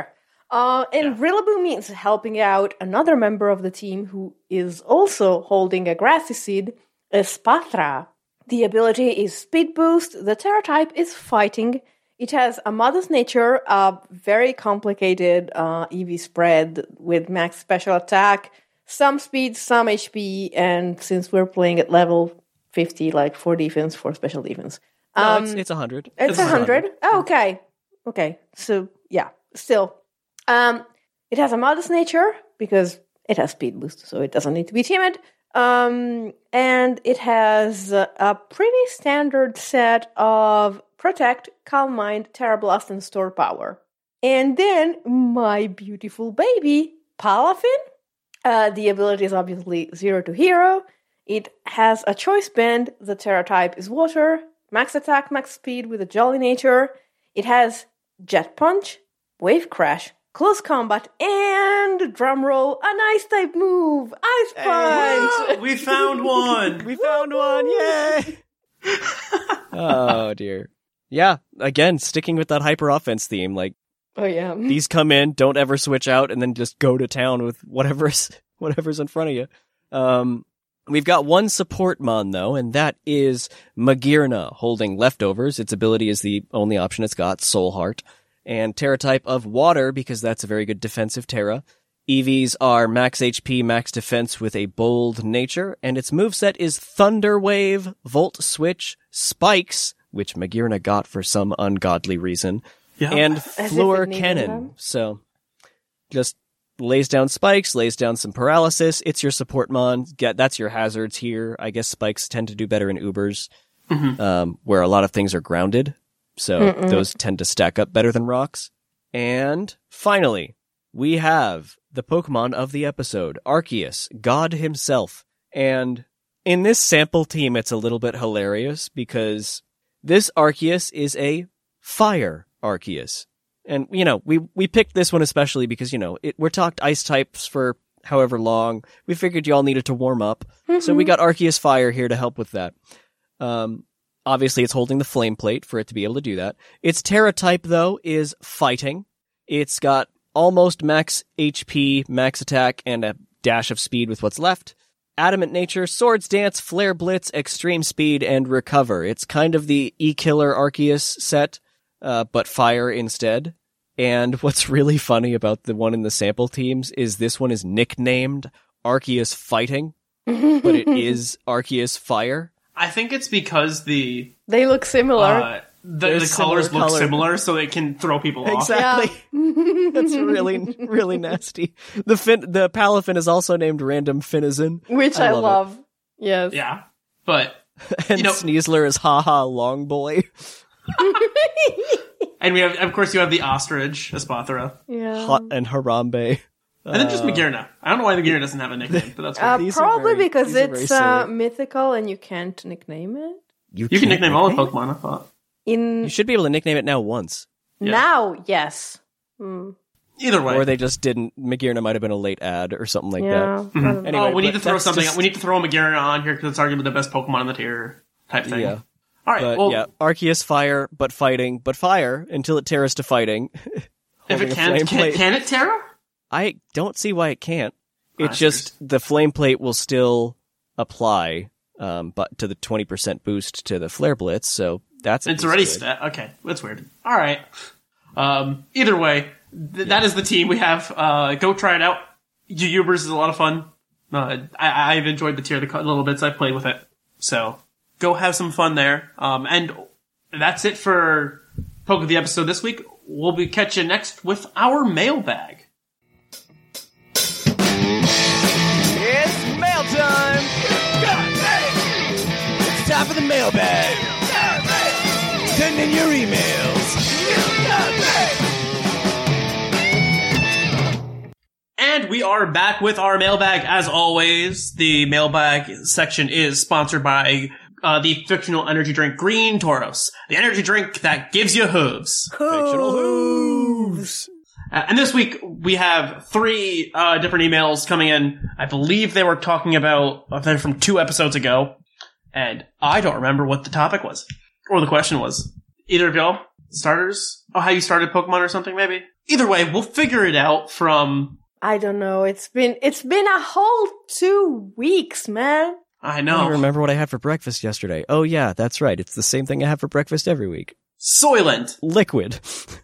F: Uh, and yeah. Rillaboom means helping out another member of the team who is also holding a grassy seed, Espatra. The ability is Speed Boost. The Terra type is Fighting. It has a Modest Nature, a very complicated uh, E V spread with max special attack, some speed, some H P, and since we're playing at level fifty, like for defense, for special defense. Um,
G: no, it's, it's one hundred.
F: It's, it's one hundred? Oh, okay. Okay. So, yeah, still. Um, it has a Modest Nature because it has Speed Boost, so it doesn't need to be timid. Um, and it has a, a pretty standard set of Protect, Calm Mind, Terra Blast, and Store Power. And then my beautiful baby, Palafin. Uh, the ability is obviously Zero to Hero. It has a Choice Band. The Terra type is Water. Max Attack, Max Speed with a Jolly Nature. It has Jet Punch, Wave Crash, Close Combat, and, drumroll, an Ice-type move! Ice Punch!
E: Hey, we found one!
G: We found one! Yay! Oh, dear. Yeah, again, sticking with that hyper-offense theme, like,
F: oh yeah,
G: these come in, don't ever switch out, and then just go to town with whatever's, whatever's in front of you. Um, we've got one support mon, though, and that is Magearna, holding Leftovers. Its ability is the only option it's got, Soul Heart. And Terra type of Water, because that's a very good defensive Terra. E Vs are max H P, max defense with a bold nature, and its moveset is Thunder Wave, Volt Switch, Spikes, which Magearna got for some ungodly reason, yeah. and Floor Cannon. So, just lays down spikes, lays down some paralysis. It's your support mon. Get that's your hazards here. I guess spikes tend to do better in Ubers, mm-hmm. um, where a lot of things are grounded. So Mm-mm. those tend to stack up better than rocks. And finally, we have the Pokemon of the episode, Arceus, God himself. And in this sample team, it's a little bit hilarious because this Arceus is a fire Arceus. And, you know, we, we picked this one especially because, you know, it, we're talked ice types for however long. We figured y'all needed to warm up. Mm-hmm. So we got Arceus Fire here to help with that. Um, Obviously, it's holding the flame plate for it to be able to do that. Its Terra type, though, is Fighting. It's got almost max H P, max attack, and a dash of speed with what's left. Adamant Nature, Swords Dance, Flare Blitz, Extreme Speed, and Recover. It's kind of the E-Killer Arceus set, uh, but fire instead. And what's really funny about the one in the sample teams is this one is nicknamed Arceus Fighting, but it is Arceus Fire.
E: I think it's because the
F: they look similar.
E: Uh, the, the colors look color. similar, so they can throw people off.
G: Exactly. Yeah. That's really, really nasty. The fin- the Palafin is also named Random Finizen,
F: which I, I love. love. Yes.
E: Yeah, but
G: and
E: you know,
G: Sneasler is Haha Long Boy.
E: And we have, of course, you have the Ostrich, Espathra.
F: Yeah.
G: Hot and Harambe.
E: And then just Magearna. I don't know why Magearna doesn't have a nickname, but that's
F: uh, probably very, because it's uh, mythical and you can't nickname it.
E: You, you can nickname all the Pokemon, I thought.
F: In
G: You should be able to nickname it now once.
F: Yeah. Now, yes. Mm.
E: Either way.
G: Or they just didn't. Magearna might have been a late ad or something like
F: yeah,
G: that.
E: Mm-hmm. Anyway, oh, we need to throw something.
G: Just...
E: We need to throw a Magearna on here because it's arguably the best Pokemon in the tier type thing.
G: Yeah.
E: All right.
G: But,
E: well,
G: yeah, Arceus Fire, but fighting, but fire until it terras to fighting.
E: If it can, can, can it terra?
G: I don't see why it can't. It's
E: ah,
G: just the flame plate will still apply, um, but to the twenty percent boost to the Flare Blitz. So that's
E: it's already st- okay. That's weird. All right. Um, either way, th- yeah. that is the team we have. Uh, go try it out. Ubers is a lot of fun. Uh, I- I've enjoyed the tier the little bits I've played with it. So go have some fun there. Um, and that's it for Poke of the episode this week. We'll be catch you next with our mailbag.
D: It's mail time! It's time for the mailbag! Send in your emails!
E: And we are back with our mailbag. As always, the mailbag section is sponsored by uh, the fictional energy drink Green Tauros. The energy drink that gives you hooves.
G: Fictional hooves!
E: Uh, and this week, we have three uh, different emails coming in. I believe they were talking about, uh, they're from two episodes ago. And I don't remember what the topic was. Or the question was. Either of y'all? starters? Oh, how you started Pokemon or something, maybe? Either way, we'll figure it out from...
F: I don't know. It's been it's been a whole two weeks, man.
E: I
G: I
E: know.
G: don't remember what I had for breakfast yesterday. Oh yeah, that's right. It's the same thing I have for breakfast every week.
E: Soylent.
G: Liquid.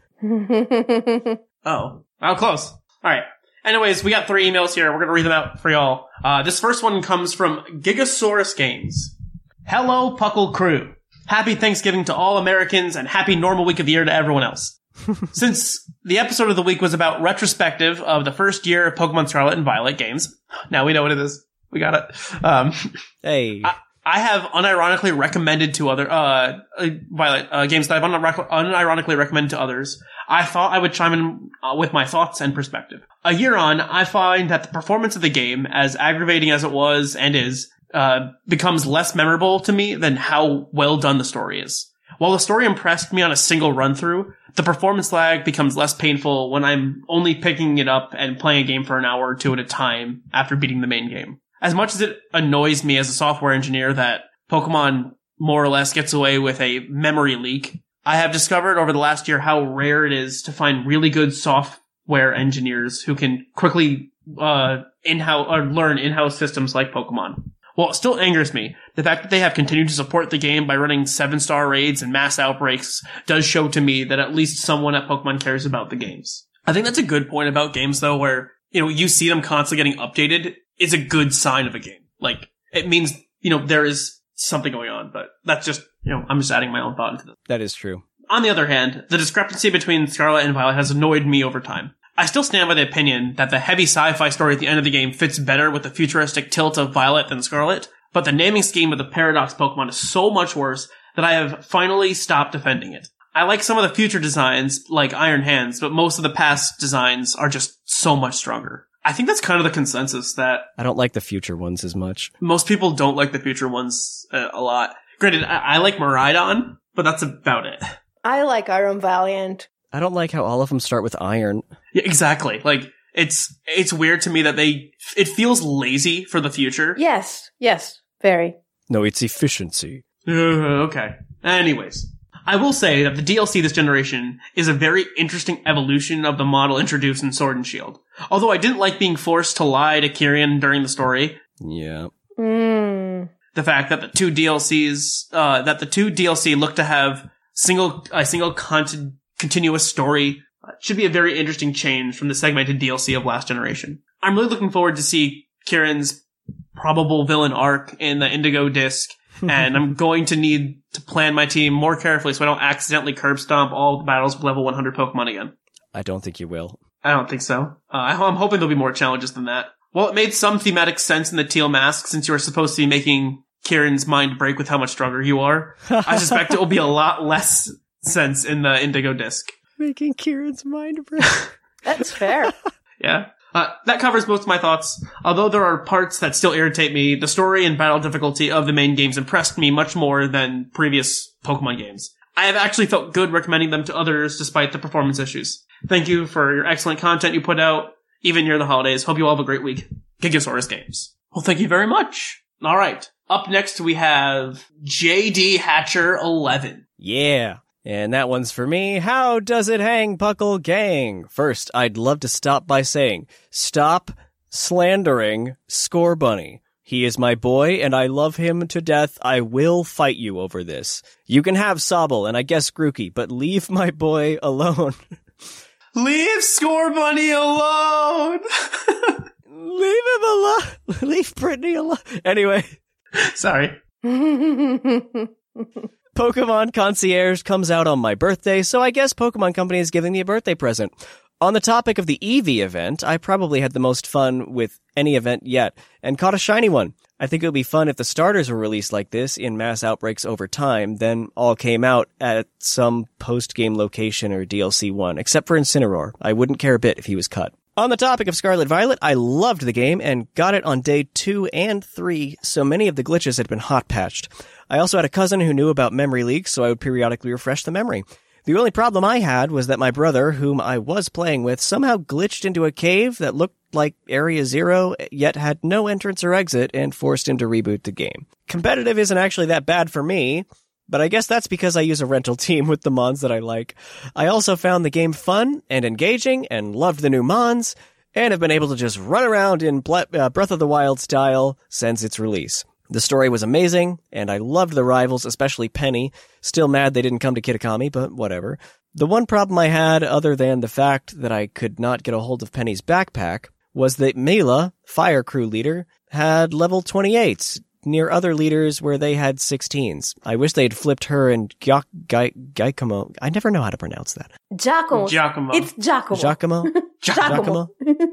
E: Oh. Oh, close. Alright. Anyways, we got three emails here. We're gonna read them out for y'all. Uh, this first one comes from Gigasaurus Games. Hello, Puckle crew. Happy Thanksgiving to all Americans and happy normal week of the year to everyone else. Since the episode of the week was about retrospective of the first year of Pokemon Scarlet and Violet games, now we know what it is. We got it. Um,
G: Hey.
E: I, I have unironically recommended to other, uh, uh Violet, uh, games that I've unir- unironically recommended to others. I thought I would chime in uh, with my thoughts and perspective. A year on, I find that the performance of the game, as aggravating as it was and is, uh, becomes less memorable to me than how well done the story is. While the story impressed me on a single run through, the performance lag becomes less painful when I'm only picking it up and playing a game for an hour or two at a time after beating the main game. As much as it annoys me as a software engineer that Pokemon more or less gets away with a memory leak, I have discovered over the last year how rare it is to find really good software engineers who can quickly uh, in-house or learn in-house systems like Pokemon. While it still angers me, the fact that they have continued to support the game by running seven-star raids and mass outbreaks does show to me that at least someone at Pokemon cares about the games. I think that's a good point about games, though, where, you know, you see them constantly getting updated is a good sign of a game. Like, it means, you know, there is something going on, but that's just, you know, I'm just adding my own thought into this.
G: That is true.
E: On the other hand, the discrepancy between Scarlet and Violet has annoyed me over time. I still stand by the opinion that the heavy sci-fi story at the end of the game fits better with the futuristic tilt of Violet than Scarlet, but the naming scheme of the Paradox Pokemon is so much worse that I have finally stopped defending it. I like some of the future designs, like Iron Hands, but most of the past designs are just so much stronger. I think that's kind of the consensus that
G: I don't like the future ones as much.
E: most people don't like the future ones uh, a lot. Granted, I, I like Miraidon, but that's about it.
F: I like Iron Valiant.
G: I don't like how all of them start with iron.
E: Yeah, exactly. Like, it's it's weird to me that they, it feels lazy for the future.
F: Yes, yes, very.
G: No, it's efficiency.
E: Uh, okay. Anyways, I will say that the D L C this generation is a very interesting evolution of the model introduced in Sword and Shield. Although I didn't like being forced to lie to Kyrian during the story.
G: Yeah.
F: Mm.
E: The fact that the two D L Cs, uh, that the two D L C look to have single, a single content, continuous story uh, should be a very interesting change from the segmented D L C of last generation. I'm really looking forward to see Kieran's probable villain arc in the Indigo Disc, and I'm going to need to plan my team more carefully so I don't accidentally curb stomp all the battles with level one hundred Pokemon again.
G: I don't think you will.
E: I don't think so. Uh, I'm hoping there'll be more challenges than that. Well, it made some thematic sense in the teal mask since you are supposed to be making Kieran's mind break with how much stronger you are. I suspect it will be a lot less sense in the Indigo Disc.
G: Making Kieran's mind break.
F: That's fair.
E: Yeah. Uh, that covers most of my thoughts. Although there are parts that still irritate me, the story and battle difficulty of the main games impressed me much more than previous Pokemon games. I have actually felt good recommending them to others despite the performance issues. Thank you for your excellent content you put out, even near the holidays. Hope you all have a great week. Gigasaurus Games. Well, thank you very much. All right. Up next, we have J D Hatcher eleven.
G: Yeah. And that one's for me. How does it hang, Puckle Gang? First, I'd love to stop by saying, stop slandering Score Bunny. He is my boy, and I love him to death. I will fight you over this. You can have Sobble, and I guess Grookey, but leave my boy alone.
E: Leave Score Bunny alone!
G: Leave him alone! Leave Brittany alone. Anyway.
E: Sorry.
G: Pokemon Concierge comes out on my birthday, so I guess Pokemon Company is giving me a birthday present. On the topic of the Eevee event, I probably had the most fun with any event yet, and caught a shiny one. I think it would be fun if the starters were released like this, in mass outbreaks over time, then all came out at some post-game location or D L C one, except for Incineroar. I wouldn't care a bit if he was cut. On the topic of Scarlet Violet, I loved the game and got it on day two and three, so many of the glitches had been hot-patched. I also had a cousin who knew about memory leaks, so I would periodically refresh the memory. The only problem I had was that my brother, whom I was playing with, somehow glitched into a cave that looked like Area Zero, yet had no entrance or exit, and forced him to reboot the game. Competitive isn't actually that bad for me. but I guess that's because I use a rental team with the mons that I like. I also found the game fun and engaging and loved the new mons, and have been able to just run around in Ble- uh, Breath of the Wild style since its release. The story was amazing, and I loved the rivals, especially Penny. Still mad they didn't come to Kitakami, but whatever. The one problem I had, other than the fact that I could not get a hold of Penny's backpack, was that Mila, fire crew leader, had level twenty-eights, near other leaders where they had sixteens. I wish they'd flipped her and Gyak- Gy- Giacomo. I never know how to pronounce that.
F: Giacomo.
E: Giacomo.
F: It's Giacomo.
G: Giacomo?
F: Giacomo.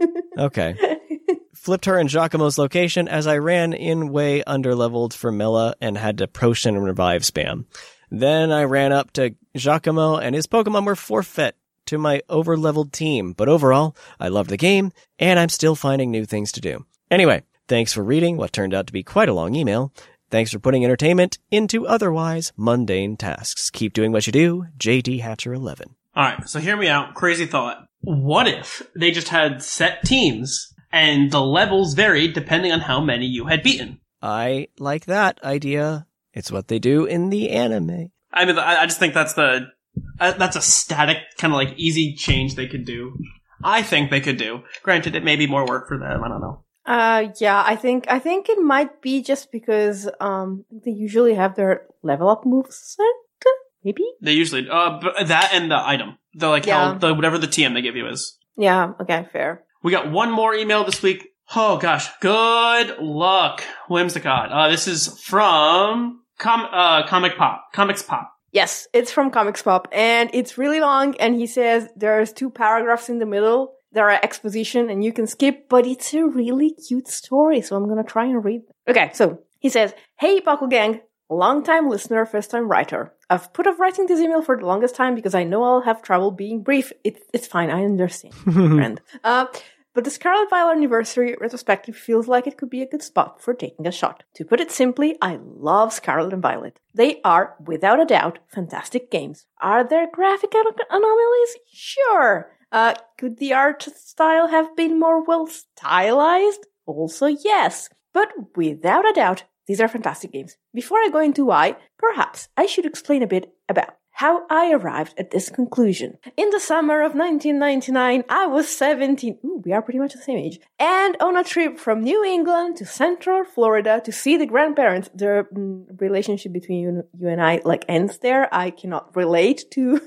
G: Okay. Flipped her in Giacomo's location as I ran in way underleveled for Mila and had to potion and revive spam. Then I ran up to Giacomo and his Pokemon were forfeit to my overleveled team. But overall, I loved the game and I'm still finding new things to do. Anyway, thanks for reading what turned out to be quite a long email. Thanks for putting entertainment into otherwise mundane tasks. Keep doing what you do, J D Hatcher eleven.
E: Alright, so hear me out. Crazy thought. What if they just had set teams and the levels varied depending on how many you had beaten?
G: I like that idea. It's what they do in the anime.
E: I mean, I I just think that's the uh, that's a static, kind of like easy change they could do. I think they could do. Granted, it may be more work for them. I don't know.
F: Uh, yeah, I think I think it might be just because um they usually have their level up moves set. Maybe
E: They usually uh but that and the item. The like
F: Yeah.
E: how the whatever the T M they give you is.
F: Yeah. Okay. Fair.
E: We got one more email this week. Oh gosh, good luck, Whimsicott. Uh, this is from Com uh Comic Pop, Comics Pop.
F: Yes, it's from Comics Pop, and it's really long. And he says there's two paragraphs in the middle. There are exposition, and you can skip, but it's a really cute story, so I'm gonna try and read them. Okay, so he says, "Hey, Puckle Gang, long-time listener, first-time writer. I've put off writing this email for the longest time because I know I'll have trouble being brief. It, it's fine, I understand, friend. Uh, but the Scarlet Violet Anniversary retrospective feels like it could be a good spot for taking a shot. To put it simply, I love Scarlet and Violet. They are, without a doubt, fantastic games. Are there graphic an- anomalies? Sure. Uh, could the art style have been more well stylized? Also, yes. But without a doubt, these are fantastic games. Before I go into why, perhaps I should explain a bit about how I arrived at this conclusion. In the summer of nineteen ninety-nine, I was seventeen. Ooh, we are pretty much the same age. And on a trip from New England to Central Florida to see the grandparents. The mm, relationship between you, you and I, like, ends there. I cannot relate to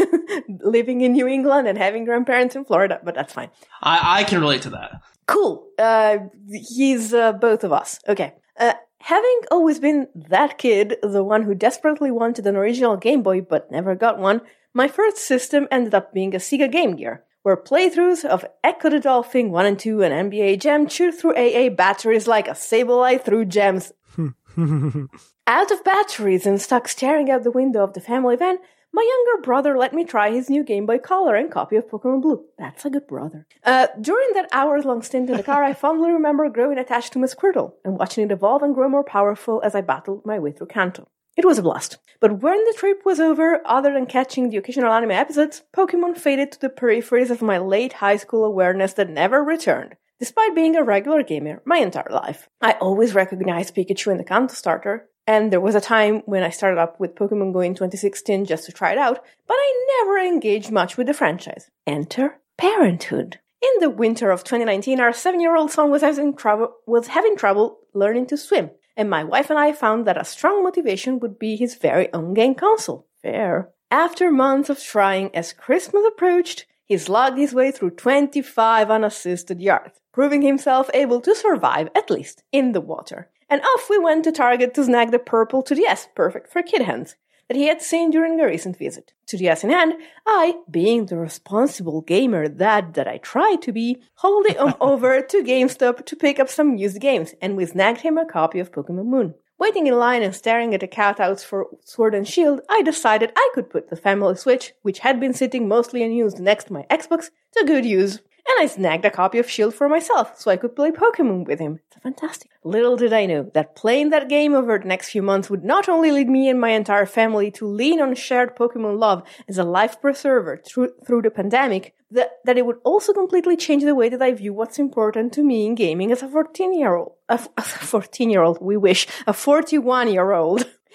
F: living in New England and having grandparents in Florida, but that's fine.
E: I I can relate to that.
F: Cool. Uh, he's uh, both of us. Okay. Uh, having always been that kid, the one who desperately wanted an original Game Boy but never got one, my first system ended up being a Sega Game Gear, where playthroughs of Echo the Dolphin one and two and N B A Jam chewed through A A batteries like a Sableye through gems. Out of batteries and stuck staring out the window of the family van, my younger brother let me try his new Game Boy Color and copy of Pokemon Blue. That's a good brother. Uh, during that hours-long stint in the car, I fondly remember growing attached to my Squirtle and watching it evolve and grow more powerful as I battled my way through Kanto. It was a blast. But when the trip was over, other than catching the occasional anime episodes, Pokemon faded to the peripheries of my late high school awareness that never returned. Despite being a regular gamer my entire life, I always recognized Pikachu in the Kanto starter, and there was a time when I started up with Pokemon Go in twenty sixteen just to try it out, but I never engaged much with the franchise. Enter parenthood. In the winter of twenty nineteen, our seven-year-old son was having trouble was having trouble learning to swim, and my wife and I found that a strong motivation would be his very own game console. Fair. After months of trying, as Christmas approached, he slogged his way through twenty-five unassisted yards, proving himself able to survive, at least, in the water. And off we went to Target to snag the purple two D S, perfect for kid hands, that he had seen during a recent visit. two D S in hand, I, being the responsible gamer that that I tried to be, hauled him over to GameStop to pick up some used games, and we snagged him a copy of Pokemon Moon. Waiting in line and staring at the cutouts for Sword and Shield, I decided I could put the family Switch, which had been sitting mostly unused next to my Xbox, to good use. And I snagged a copy of Shield for myself, so I could play Pokemon with him. It's fantastic. Little did I know that playing that game over the next few months would not only lead me and my entire family to lean on shared Pokemon love as a life preserver through, through the pandemic, that, that it would also completely change the way that I view what's important to me in gaming as a fourteen-year-old. A, a fourteen-year-old, we wish. A forty-one-year-old.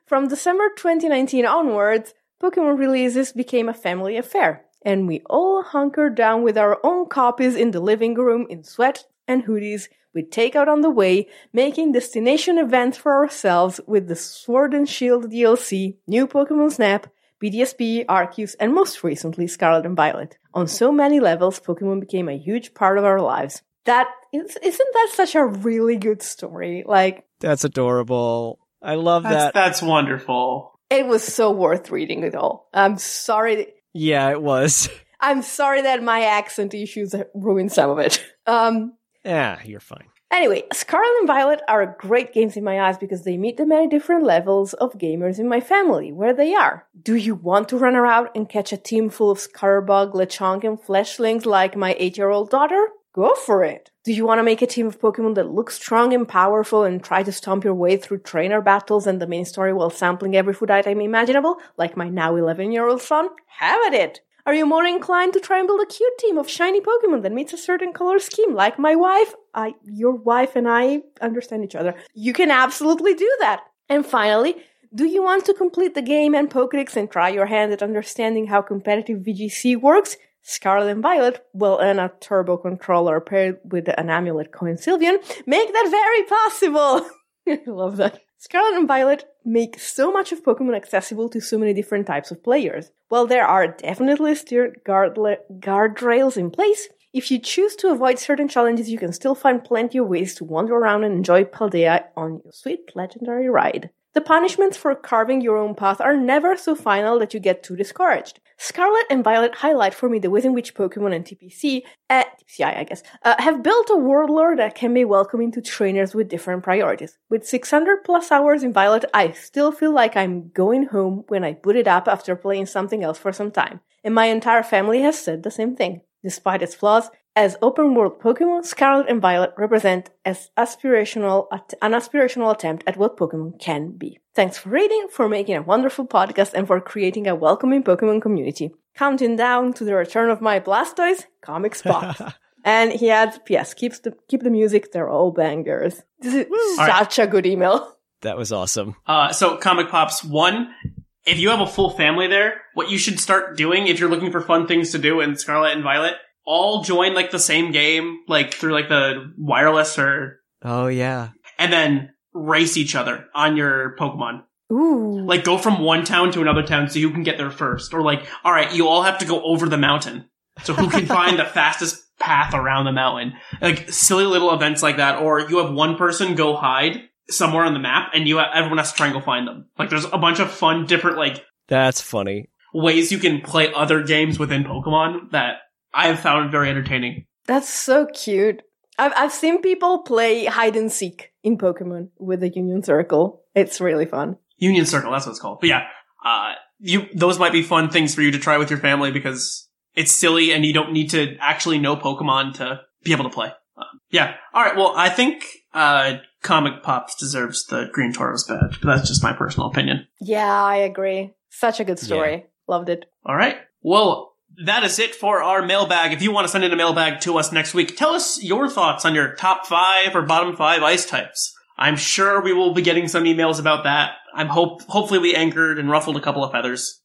F: from December twenty nineteen onwards, Pokemon releases became a family affair, and we all hunkered down with our own copies in the living room in sweat and hoodies, with takeout on the way, making destination events for ourselves with the Sword and Shield D L C, new Pokemon Snap, B D S P, Arceus, and most recently Scarlet and Violet. On so many levels, Pokemon became a huge part of our lives. That is, isn't that such a really good story? Like,
G: That's adorable. I love
E: That's,
G: that.
E: that's wonderful.
F: it was so worth reading it all. I'm sorry.
G: Yeah, it was.
F: I'm sorry that my accent issues ruined some of it. Um,
G: Yeah, you're fine.
F: Anyway, Scarlet and Violet are great games in my eyes because they meet the many different levels of gamers in my family, where they are. Do you want to run around and catch a team full of Scarbug, Lechonk, and Fletchlings like my eight-year-old daughter? Go for it! Do you want to make a team of Pokemon that look strong and powerful and try to stomp your way through trainer battles and the main story while sampling every food item imaginable, like my now eleven-year-old son? Have at it! Are you more inclined to try and build a cute team of shiny Pokemon that meets a certain color scheme, like my wife? I, your wife and I understand each other. You can absolutely do that. And finally, do you want to complete the game and Pokédex and try your hand at understanding how competitive V G C works? Scarlet and Violet, well, and a turbo controller paired with an amulet coin Sylveon, make that very possible! I love that. Scarlet and Violet make so much of Pokemon accessible to so many different types of players. While there are definitely steered guardla- guardrails in place, if you choose to avoid certain challenges, you can still find plenty of ways to wander around and enjoy Paldea on your sweet legendary ride. The punishments for carving your own path are never so final that you get too discouraged. Scarlet and Violet highlight for me the ways in which Pokemon and T P C, uh, T P C I, I guess, uh, have built a world lore that can be welcoming to trainers with different priorities. With six hundred plus hours in Violet, I still feel like I'm going home when I boot it up after playing something else for some time. And my entire family has said the same thing. Despite its flaws, as open-world Pokemon, Scarlet and Violet represent as aspirational an aspirational attempt at what Pokemon can be. Thanks for reading, for making a wonderful podcast, and for creating a welcoming Pokemon community. Counting down to the return of my Blastoise, Comic Spot. And he adds, P S, keeps the, keep the music, they're all bangers. This is Woo. such right. a good email.
G: That was awesome.
E: Uh, so, Comic Pops, one, if you have a full family there, what you should start doing if you're looking for fun things to do in Scarlet and Violet, all join, like, the same game, like, through, like, the wireless or...
G: Oh, yeah.
E: And then race each other on your Pokemon.
F: Ooh.
E: Like, go from one town to another town so you can get there first. Or, like, alright, you all have to go over the mountain. So who can find the fastest path around the mountain? Like, silly little events like that. Or you have one person go hide somewhere on the map, and you have, everyone has to try and go find them. Like, there's a bunch of fun, different, like...
G: That's funny.
E: Ways you can play other games within Pokemon that I have found very entertaining.
F: That's so cute. I've I've seen people play hide and seek in Pokemon with the Union Circle. It's really fun.
E: Union Circle, that's what it's called. But yeah, uh, you those might be fun things for you to try with your family because it's silly and you don't need to actually know Pokemon to be able to play. Uh, yeah. All right. Well, I think uh, Comic Pops deserves the Green Tauros badge, but that's just my personal opinion.
F: Yeah, I agree. Such a good story.
G: Yeah.
F: Loved it.
E: All right. Well, that is it for our mailbag. If you want to send in a mailbag to us next week, tell us your thoughts on your top five or bottom five ice types. I'm sure we will be getting some emails about that. I'm hope hopefully we anchored and ruffled a couple of feathers.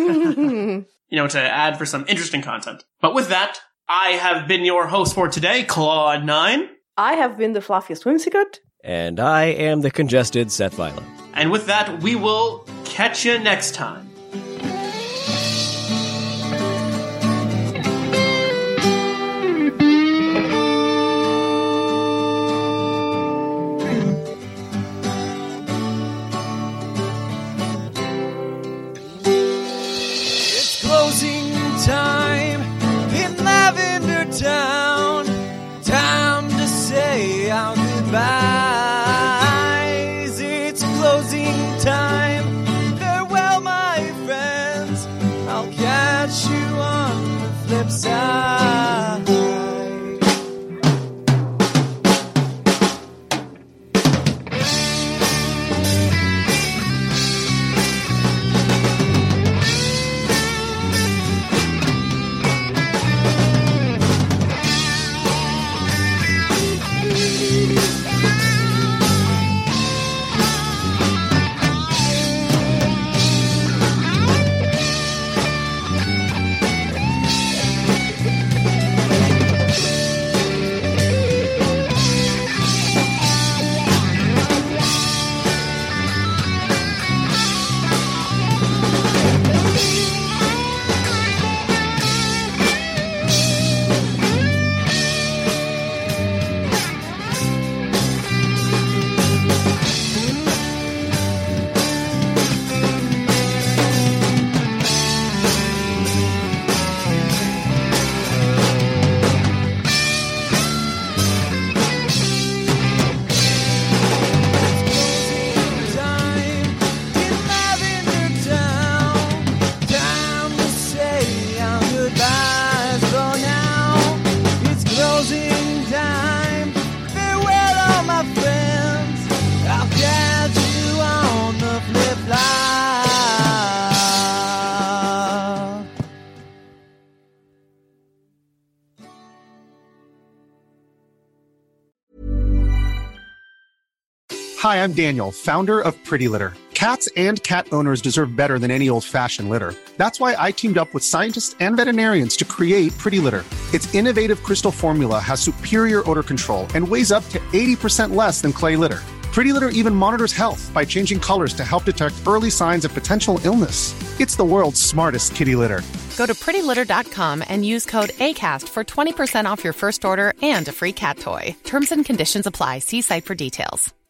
E: You know, to add for some interesting content. But with that, I have been your host for today, Claude nine.
F: I have been the fluffiest whimsicott.
G: And I am the congested Seth Violet.
E: And with that, we will catch you next time.
D: Time in Lavender Town. Time to say our goodbyes. It's closing time. Farewell, my friends. I'll catch you on the flip side.
A: Hi, I'm Daniel, founder of Pretty Litter. Cats and cat owners deserve better than any old-fashioned litter. That's why I teamed up with scientists and veterinarians to create Pretty Litter. Its innovative crystal formula has superior odor control and weighs up to eighty percent less than clay litter. Pretty Litter even monitors health by changing colors to help detect early signs of potential illness. It's the world's smartest kitty litter.
B: Go to pretty litter dot com and use code ACAST for twenty percent off your first order and a free cat toy. Terms and conditions apply. See site for details.